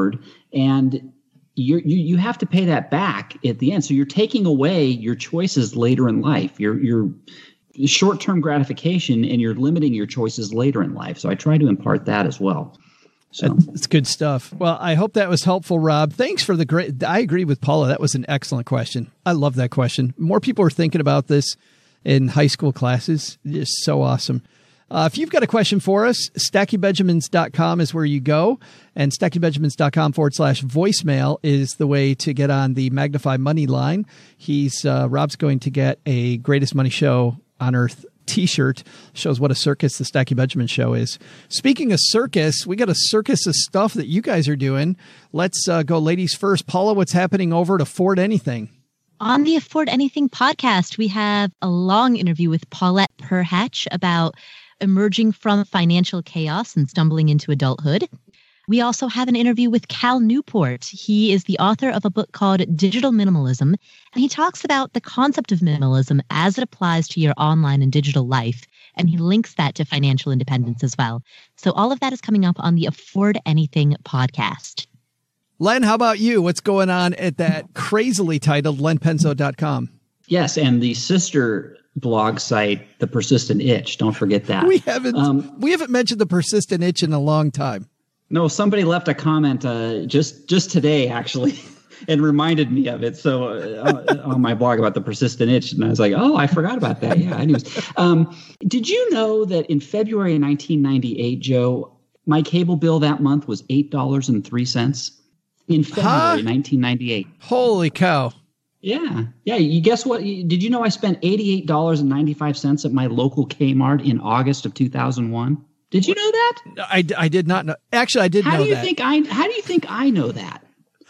And you're, you you have to pay that back at the end. So you're taking away your choices later in life. You're you're short-term gratification, and you're limiting your choices later in life. So I try to impart that as well. So it's good stuff. Well, I hope that was helpful, Rob. Thanks for the great. I agree with Paula. That was an excellent question. I love that question. More people are thinking about this in high school classes. It's so awesome. Uh, if you've got a question for us, stacky benjamins dot com is where you go, and stackybenjamins.com forward slash voicemail is the way to get on the Magnify Money line. He's uh, Rob's going to get a Greatest Money Show on Earth t-shirt. Shows what a circus the Stacky Benjamin Show is. Speaking of circus, we got a circus of stuff that you guys are doing. Let's uh, go ladies first. Paula, what's happening over at Afford Anything? On the Afford Anything podcast, we have a long interview with Paulette Perhatch about emerging from financial chaos and stumbling into adulthood. We also have an interview with Cal Newport. He is the author of a book called Digital Minimalism, and he talks about the concept of minimalism as it applies to your online and digital life, and he links that to financial independence as well. So all of that is coming up on the Afford Anything podcast. Len, how about you? What's going on at that crazily titled len penzo dot com? yes, and the sister blog site, The Persistent Itch. Don't forget that. We haven't um, we haven't mentioned The Persistent Itch in a long time. No, somebody left a comment uh, just just today, actually, and reminded me of it. So uh, on my blog about The Persistent Itch, and I was like, oh, I forgot about that. Yeah, anyways. Um, did you know that in February nineteen ninety-eight, Joe, my cable bill that month was eight dollars and three cents? In February huh? nineteen ninety-eight. Holy cow. Yeah. Yeah. You guess what? Did you know I spent eighty-eight dollars and ninety-five cents at my local Kmart in August of two thousand one? Did you know that? I, I did not know. Actually, I did how know do you that. Think I, how do you think I know that?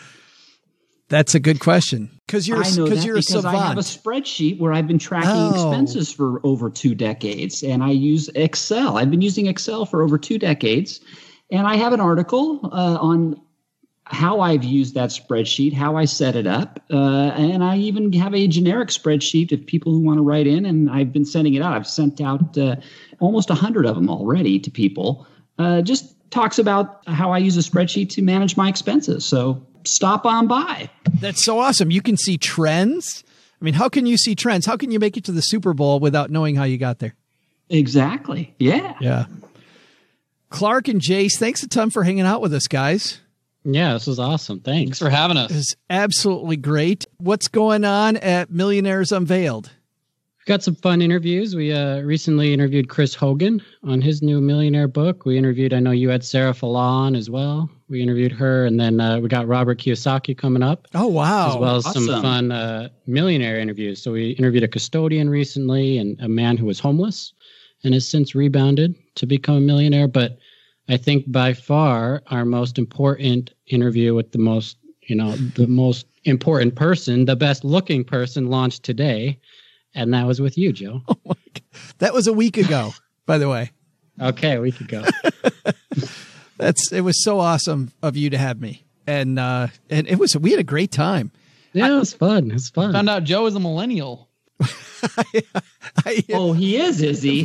That's a good question. Because you're, I know that you're a because savant. I have a spreadsheet where I've been tracking oh. expenses for over two decades, and I use Excel. I've been using Excel for over two decades, and I have an article uh, on how I've used that spreadsheet, how I set it up, uh, and I even have a generic spreadsheet of people who want to write in, and I've been sending it out. I've sent out uh, almost a hundred of them already to people. Uh, just talks about how I use a spreadsheet to manage my expenses. So stop on by. That's so awesome. You can see trends. I mean, how can you see trends? How can you make it to the Super Bowl without knowing how you got there? Exactly. Yeah. Yeah. Clark and Jace, thanks a ton for hanging out with us, guys. Yeah, this was awesome. Thanks. Thanks for having us. It's absolutely great. What's going on at Millionaires Unveiled? We've got some fun interviews. We uh, recently interviewed Chris Hogan on his new Millionaire book. We interviewed, I know you had Sarah Fallon as well. We interviewed her. And then uh, we got Robert Kiyosaki coming up. Oh, wow. As well as Awesome. some fun uh, millionaire interviews. So we interviewed a custodian recently and a man who was homeless and has since rebounded to become a millionaire. But I think by far our most important interview with the most, you know, the most important person, the best looking person launched today. And that was with you, Joe. Oh my God. That was a week ago, by the way. Okay, a week ago. That's, it was so awesome of you to have me. And, uh, and it was, we had a great time. Yeah, I, it was fun. It was fun. Found out Joe is a millennial. I, I, Oh, he is, is he?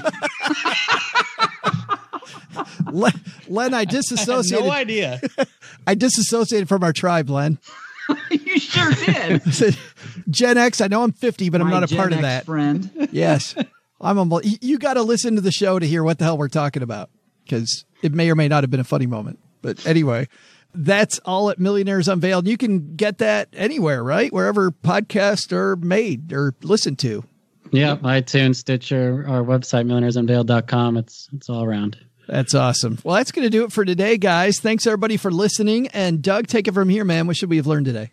Len, Len, I disassociated. No idea. I disassociated from our tribe, Len. You sure did. I said, Gen X, I know I'm fifty, but I'm My not a Gen part of X that. friend. Yes. I'm a, you, you got to listen to the show to hear what the hell we're talking about, because it may or may not have been a funny moment. But anyway, that's all at Millionaires Unveiled. You can get that anywhere, right? Wherever podcasts are made or listened to. Yeah, iTunes, Stitcher, our website, millionaires unveiled dot com. It's, it's all around. That's awesome. Well, that's going to do it for today, guys. Thanks, everybody, for listening. And Doug, take it from here, man. What should we have learned today?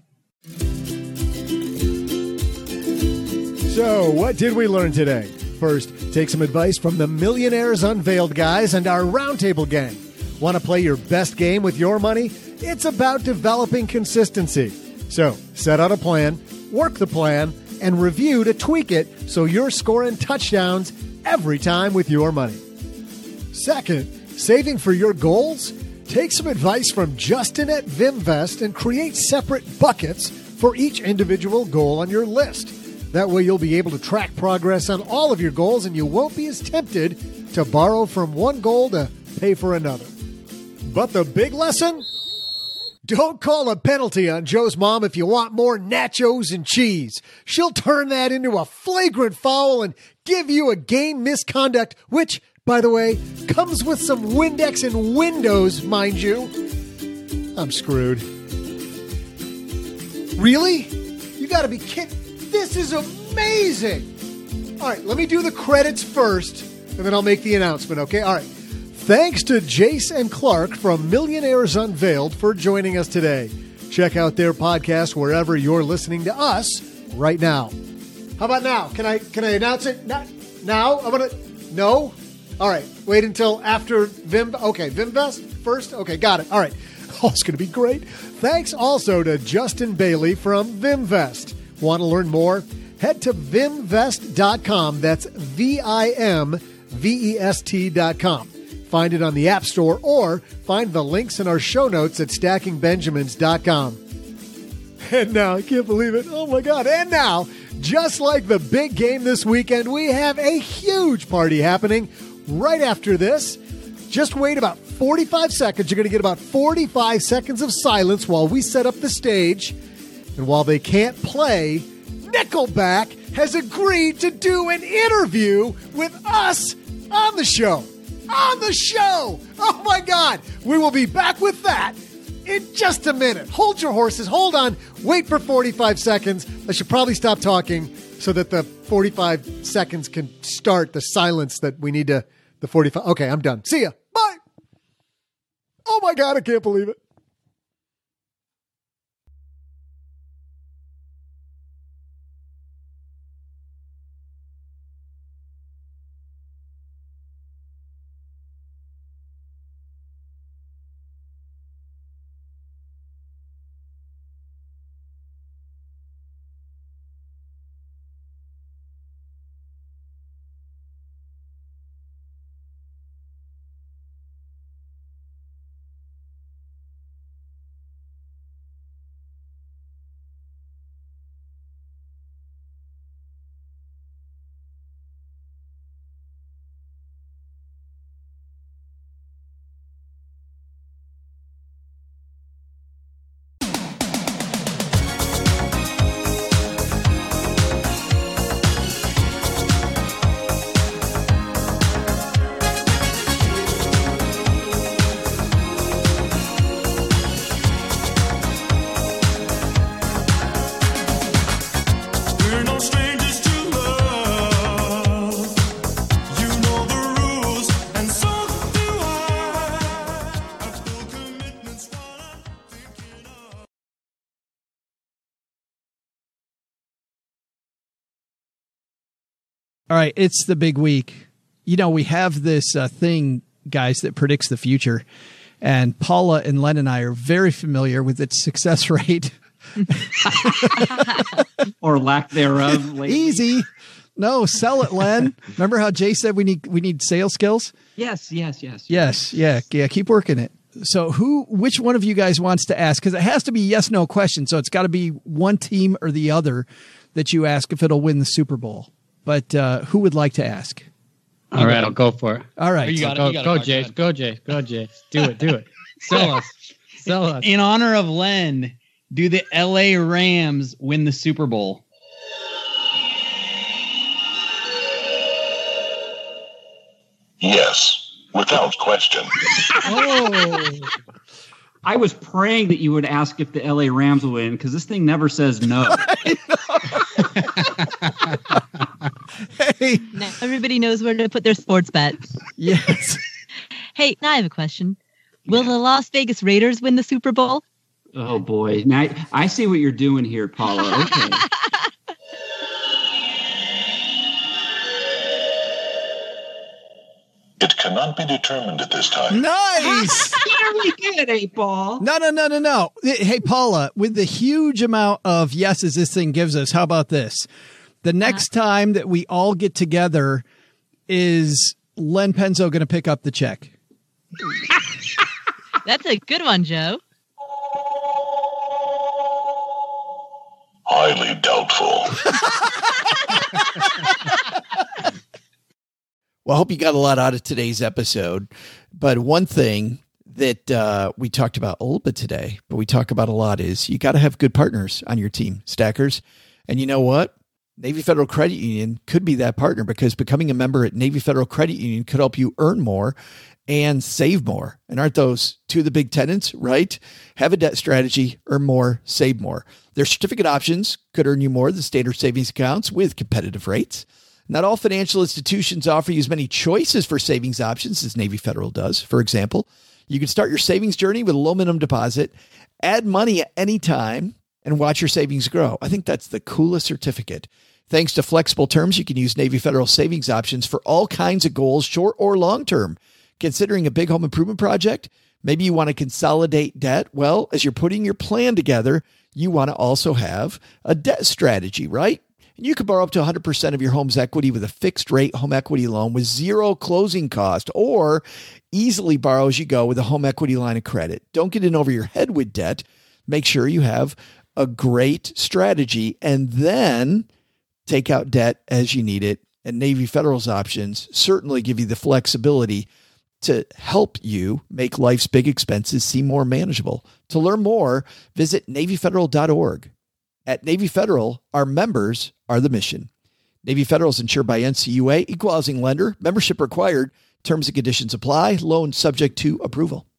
So, what did we learn today? First, take some advice from the Millionaires Unveiled guys and our Roundtable gang. Want to play your best game with your money? It's about developing consistency. So, set out a plan, work the plan, and review to tweak it so you're scoring touchdowns every time with your money. Second, saving for your goals? Take some advice from Justin at Vimvest and create separate buckets for each individual goal on your list. That way you'll be able to track progress on all of your goals and you won't be as tempted to borrow from one goal to pay for another. But the big lesson? don't call a penalty on Joe's mom if you want more nachos and cheese. She'll turn that into a flagrant foul and give you a game misconduct, which, by the way, comes with some Windex and Windows, mind you. I'm screwed. Really? You gotta be kidding. This is amazing. All right, let me do the credits first, and then I'll make the announcement, okay? All right. Thanks to Jace and Clark from Millionaires Unveiled for joining us today. Check out their podcast wherever you're listening to us right now. How about now? Can I can I announce it Not, now? I'm gonna no. All right. Wait until after Vim. Okay, VimVest first. Okay, got it. All right. Oh, it's gonna be great. Thanks also to Justin Bailey from VimVest. Want to learn more? Head to vimvest dot com. That's V I M V E S T dot com. Find it on the App Store or find the links in our show notes at stacking benjamins dot com. And now, I can't believe it. Oh, my God. And now, just like the big game this weekend, we have a huge party happening right after this. Just wait about forty-five seconds. You're going to get about forty-five seconds of silence while we set up the stage. And while they can't play, Nickelback has agreed to do an interview with us on the show. On the show! Oh, my God! We will be back with that in just a minute. Hold your horses. Hold on. Wait for forty-five seconds. I should probably stop talking so that the forty-five seconds can start the silence that we need to, the forty-five. Okay, I'm done. See ya. Bye. Oh, my God. I can't believe it. All right, it's the big week. You know, we have this uh, thing, guys, that predicts the future. And Paula and Len and I are very familiar with its success rate. Or lack thereof. Lately. Easy. No, sell it, Len. Remember how Jay said we need we need sales skills? Yes, yes, yes. Yes, yeah, yeah. Keep working it. So who, which one of you guys wants to ask? Because it has to be yes, no question. So it's got to be one team or the other that you ask if it'll win the Super Bowl. But uh, who would like to ask? All right, I'll go for it. All right. You got go, go, Jay. Go, Jay. Go, Jay. Do it. Do it. Sell us. Sell us. In honor of Len, do the L A Rams win the Super Bowl? Yes, without question. Oh. I was praying that you would ask if the L A Rams will win because this thing never says no. Hey. Now everybody knows where to put their sports bets. Yes. Hey, now I have a question. Will the Las Vegas Raiders win the Super Bowl? Oh, boy. Now, I see what you're doing here, Paula. Okay. It cannot be determined at this time. Nice. Very good, eight ball. No, no, no, no, no. Hey, Paula, with the huge amount of yeses this thing gives us, how about this? The next uh, time that we all get together, is Len Penzo going to pick up the check? That's a good one, Joe. Highly doubtful. Well, I hope you got a lot out of today's episode. But one thing that uh, we talked about a little bit today, but we talk about a lot is you got to have good partners on your team, stackers. And you know what? Navy Federal Credit Union could be that partner, because becoming a member at Navy Federal Credit Union could help you earn more and save more. And aren't those two of the big tenets, right? Have a debt strategy, earn more, save more. Their certificate options could earn you more than standard savings accounts with competitive rates. Not all financial institutions offer you as many choices for savings options as Navy Federal does. For example, you can start your savings journey with a low minimum deposit, add money at any time, and watch your savings grow. I think that's the coolest certificate. Thanks to flexible terms, you can use Navy Federal savings options for all kinds of goals, short or long-term. Considering a big home improvement project, maybe you want to consolidate debt. Well, as you're putting your plan together, you want to also have a debt strategy, right? And you can borrow up to one hundred percent of your home's equity with a fixed rate home equity loan with zero closing cost, or easily borrow as you go with a home equity line of credit. Don't get in over your head with debt. Make sure you have a great strategy, and then take out debt as you need it. And Navy Federal's options certainly give you the flexibility to help you make life's big expenses seem more manageable. To learn more, visit Navy Federal dot org. At Navy Federal, our members are the mission. Navy Federal is insured by N C U A, equal housing lender, membership required, terms and conditions apply, loan subject to approval.